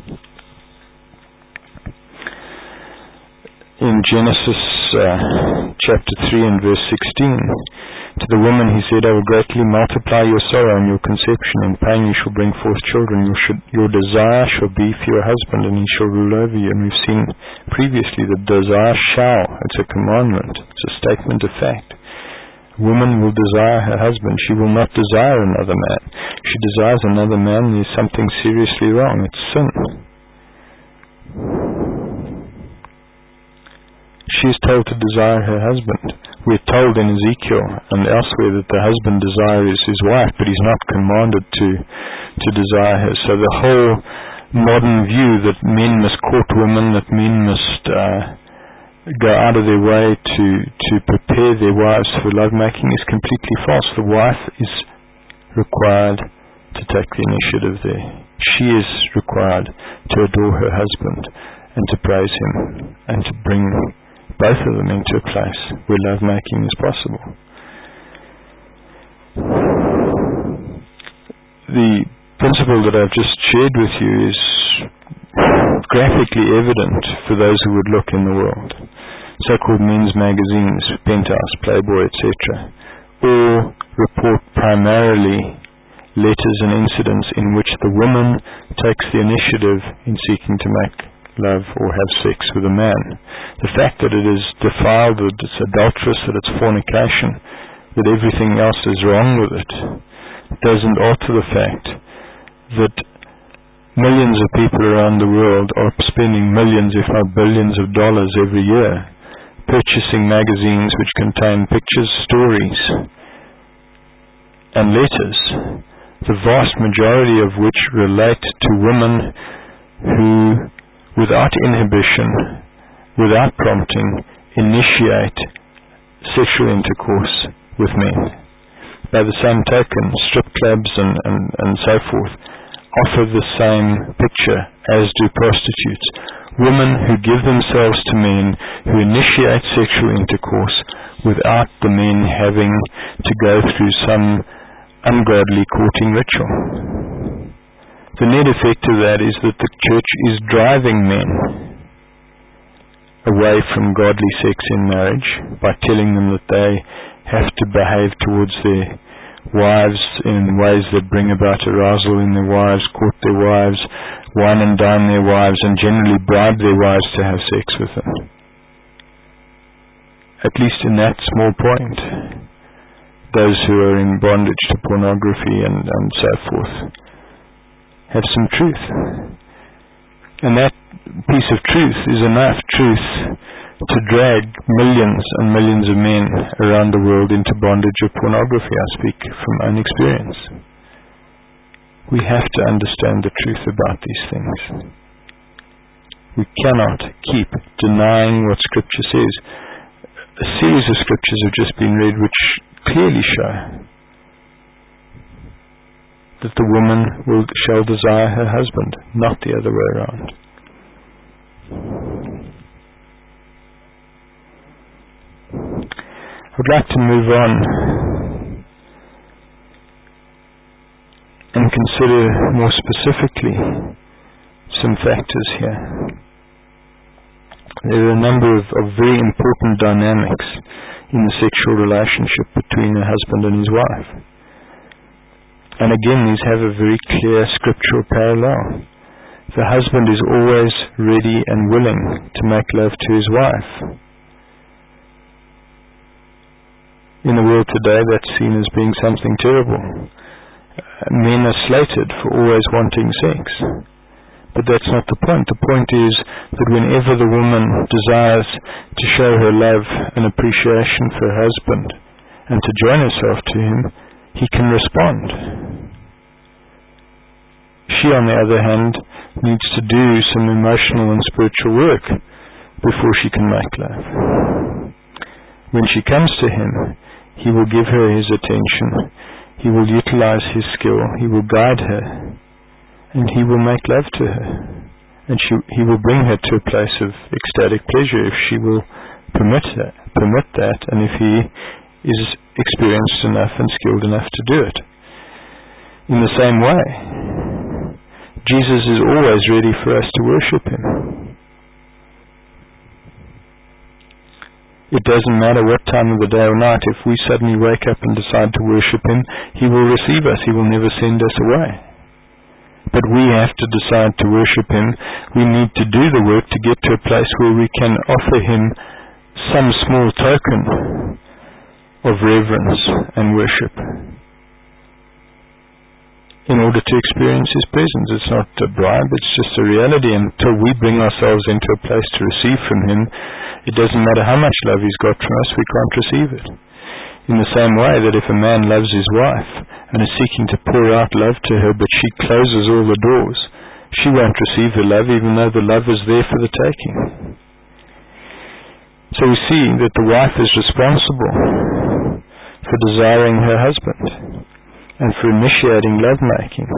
In Genesis uh, chapter three and verse sixteen, to the woman he said, I will greatly multiply your sorrow and your conception. In pain you shall bring forth children. Your, should, your desire shall be for your husband, and he shall rule over you. And we've seen previously that desire shall, it's a commandment, it's a statement of fact. A woman will desire her husband. She will not desire another man. If she desires another man, there's something seriously wrong. It's sin. She is told to desire her husband. We're told in Ezekiel and elsewhere that the husband desires his wife, but he's not commanded to to desire her. So the whole modern view that men must court women, that men must uh, go out of their way to, to prepare their wives for lovemaking is completely false. The wife is required to take the initiative there. She is required to adore her husband and to praise him and to bring both of them into a place where lovemaking is possible. The principle that I've just shared with you is graphically evident for those who would look in the world. So-called men's magazines, Penthouse, Playboy, et cetera, all report primarily letters and incidents in which the woman takes the initiative in seeking to make love or have sex with a man. The fact that it is defiled, that it's adulterous, that it's fornication, that everything else is wrong with it, doesn't alter the fact that millions of people around the world are spending millions, if not billions of dollars every year purchasing magazines which contain pictures, stories, and letters, the vast majority of which relate to women who, without inhibition, without prompting, initiate sexual intercourse with men. By the same token, strip clubs and, and, and so forth offer the same picture as do prostitutes. Women who give themselves to men, who initiate sexual intercourse without the men having to go through some ungodly courting ritual. The net effect of that is that the church is driving men away from godly sex in marriage by telling them that they have to behave towards their wives in ways that bring about arousal in their wives, court their wives, wine and dine their wives, and generally bribe their wives to have sex with them. At least in that small point, those who are in bondage to pornography and, and so forth have some truth. And that piece of truth is enough truth to drag millions and millions of men around the world into bondage of pornography. I speak from own experience. We have to understand the truth about these things. We cannot keep denying what Scripture says. A series of Scriptures have just been read which clearly show that the woman will shall desire her husband, not the other way around. I'd like to move on and consider more specifically some factors here. There are a number of, of very important dynamics in the sexual relationship between a husband and his wife. And again, these have a very clear scriptural parallel. The husband is always ready and willing to make love to his wife. In the world today, that's seen as being something terrible. Men are slated for always wanting sex. But that's not the point. The point is that whenever the woman desires to show her love and appreciation for her husband and to join herself to him, he can respond. She, on the other hand, needs to do some emotional and spiritual work before she can make love. When she comes to him, he will give her his attention. He will utilize his skill. He will guide her. And he will make love to her. And she, he will bring her to a place of ecstatic pleasure if she will permit that, permit that, and if he is experienced enough and skilled enough to do it. In the same way, Jesus is always ready for us to worship him. It doesn't matter what time of the day or night. If we suddenly wake up and decide to worship him, he will receive us. He will never send us away. But we have to decide to worship him. We need to do the work to get to a place where we can offer him some small token of reverence and worship in order to experience his presence. It's not a bribe, it's just a reality. Until we bring ourselves into a place to receive from him, it doesn't matter how much love he's got from us, we can't receive it. In the same way that if a man loves his wife and is seeking to pour out love to her, but she closes all the doors, she won't receive the love even though the love is there for the taking. So we see that the wife is responsible for desiring her husband and for initiating lovemaking.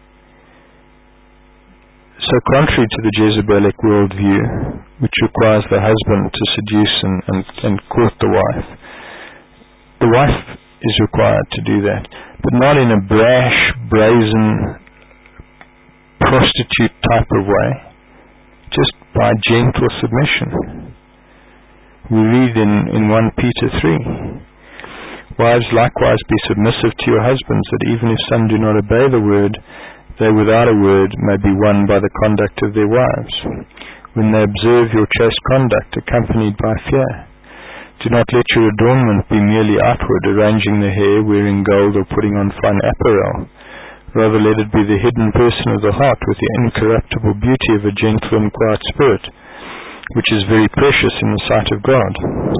So contrary to the Jezebelic worldview, which requires the husband to seduce and, and, and court the wife, the wife is required to do that, but not in a brash, brazen, prostitute type of way, just by gentle submission. We read in, in First Peter three, wives likewise be submissive to your husbands, that even if some do not obey the word, they without a word may be won by the conduct of their wives, when they observe your chaste conduct accompanied by fear. Do not let your adornment be merely outward, arranging the hair, wearing gold, or putting on fine apparel. Rather let it be the hidden person of the heart, with the incorruptible beauty of a gentle and quiet spirit, which is very precious in the sight of God.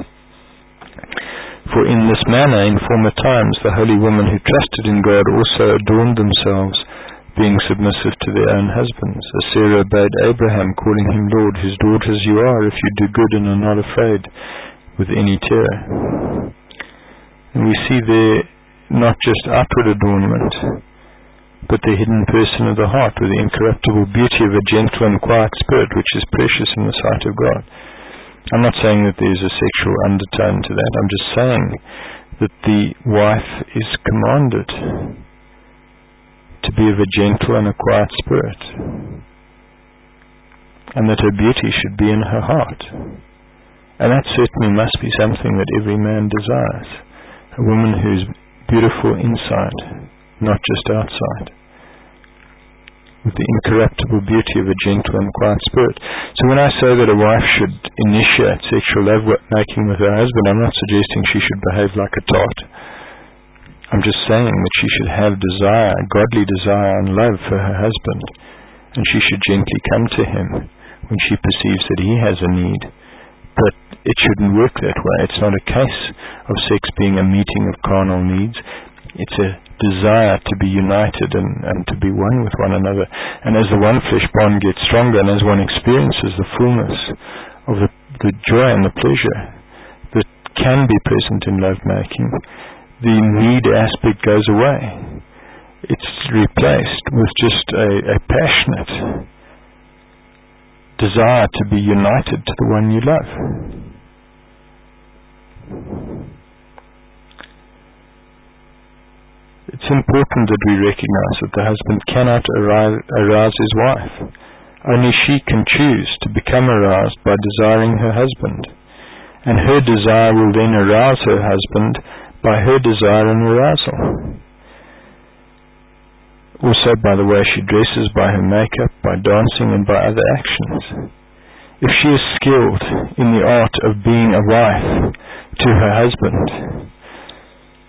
For in this manner, in former times, the holy women who trusted in God also adorned themselves, being submissive to their own husbands. As Sarah obeyed Abraham, calling him Lord, whose daughters you are, if you do good and are not afraid with any terror. And we see there not just outward adornment, but the hidden person of the heart, with the incorruptible beauty of a gentle and quiet spirit, which is precious in the sight of God. I'm not saying that there's a sexual undertone to that. I'm just saying that the wife is commanded to be of a gentle and a quiet spirit, and that her beauty should be in her heart. And that certainly must be something that every man desires. A woman who's beautiful inside, not just outside, with the incorruptible beauty of a gentle and quiet spirit. So when I say that a wife should initiate sexual love-making with her husband, I'm not suggesting she should behave like a tart. I'm just saying that she should have desire, godly desire and love for her husband, and she should gently come to him when she perceives that he has a need. But it shouldn't work that way. It's not a case of sex being a meeting of carnal needs. It's a desire to be united and, and to be one with one another. And as the one flesh bond gets stronger, and as one experiences the fullness of the, the joy and the pleasure that can be present in lovemaking, the need aspect goes away. It's replaced with just a, a passionate desire to be united to the one you love. It's important that we recognize that the husband cannot arouse, arouse his wife. Only she can choose to become aroused by desiring her husband, and her desire will then arouse her husband by her desire and arousal. Also by the way she dresses, by her makeup, by dancing, and by other actions. If she is skilled in the art of being a wife to her husband,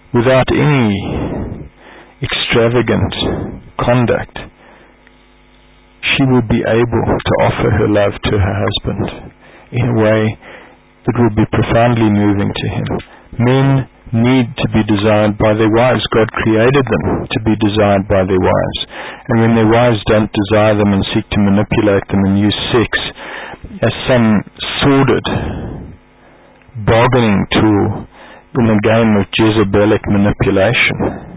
without any extravagant conduct, she will be able to offer her love to her husband in a way that will be profoundly moving to him. Men need to be desired by their wives. God created them to be desired by their wives. And when their wives don't desire them and seek to manipulate them and use sex as some sordid bargaining tool in a game of Jezebelic manipulation,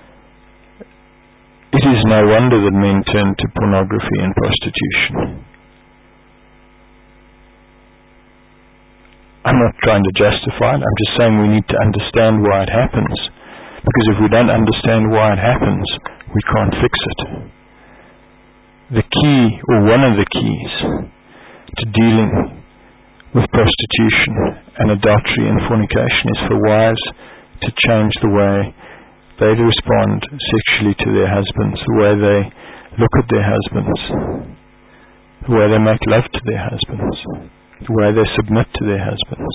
it is no wonder that men turn to pornography and prostitution. I'm not trying to justify it, I'm just saying we need to understand why it happens. Because if we don't understand why it happens, we can't fix it. The key, or one of the keys, to dealing with prostitution and adultery and fornication is for wives to change the way they respond sexually to their husbands, the way they look at their husbands, the way they make love to their husbands, the way they submit to their husbands.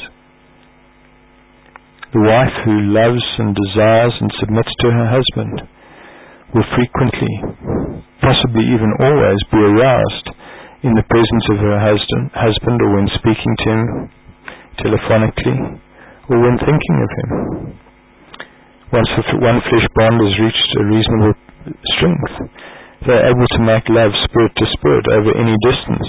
The wife who loves and desires and submits to her husband will frequently, possibly even always, be aroused in the presence of her husband, husband or when speaking to him telephonically or when thinking of him. Once one flesh bond has reached a reasonable strength, they are able to make love spirit to spirit over any distance,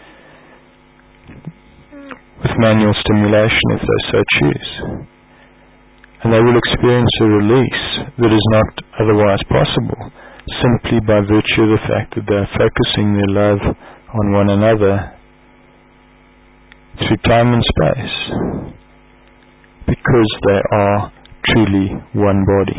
with manual stimulation if they so choose. And they will experience a release that is not otherwise possible, simply by virtue of the fact that they are focusing their love on one another through time and space, because they are truly one body.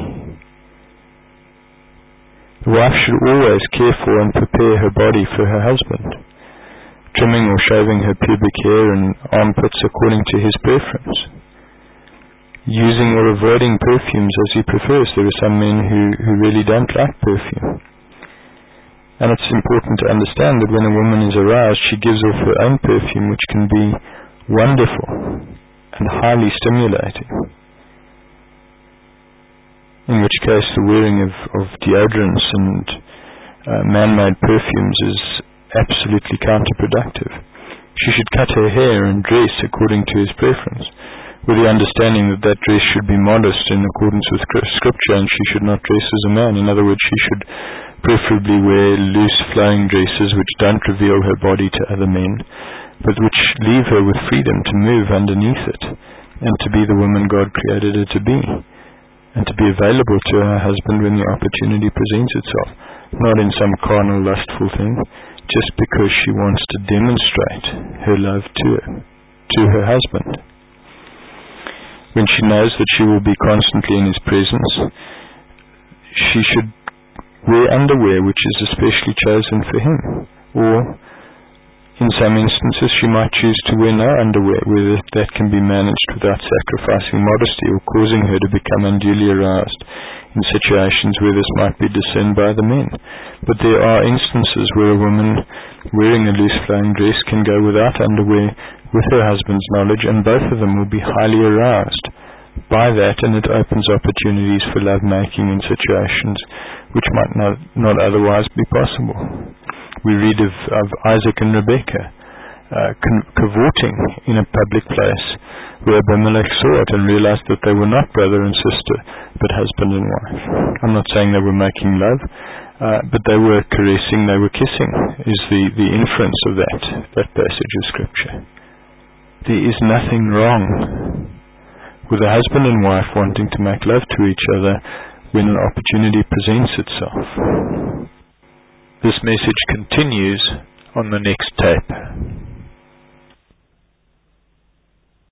The wife should always care for and prepare her body for her husband, trimming or shaving her pubic hair and armpits according to his preference, using or avoiding perfumes as he prefers. There are some men who, who really don't like perfume. And it's important to understand that when a woman is aroused, she gives off her own perfume, which can be wonderful and highly stimulating. In which case the wearing of, of deodorants and uh, man-made perfumes is absolutely counterproductive. She should cut her hair and dress according to his preference, with the understanding that that dress should be modest in accordance with Scripture, and she should not dress as a man. In other words, she should preferably wear loose flowing dresses which don't reveal her body to other men, but which leave her with freedom to move underneath it, and to be the woman God created her to be, and to be available to her husband when the opportunity presents itself, not in some carnal, lustful thing, just because she wants to demonstrate her love to her, to her husband. When she knows that she will be constantly in his presence, she should wear underwear which is especially chosen for him, or in some instances she might choose to wear no underwear, whether that can be managed without sacrificing modesty or causing her to become unduly aroused in situations where this might be discerned by the men. But there are instances where a woman wearing a loose flowing dress can go without underwear with her husband's knowledge, and both of them will be highly aroused by that, and it opens opportunities for love making in situations which might not, not otherwise be possible. We read of, of Isaac and Rebekah uh, cavorting in a public place, where Abimelech saw it and realized that they were not brother and sister, but husband and wife. I'm not saying they were making love, uh, but they were caressing, they were kissing, is the, the inference of that, that passage of Scripture. There is nothing wrong with a husband and wife wanting to make love to each other when an opportunity presents itself. This message continues on the next tape.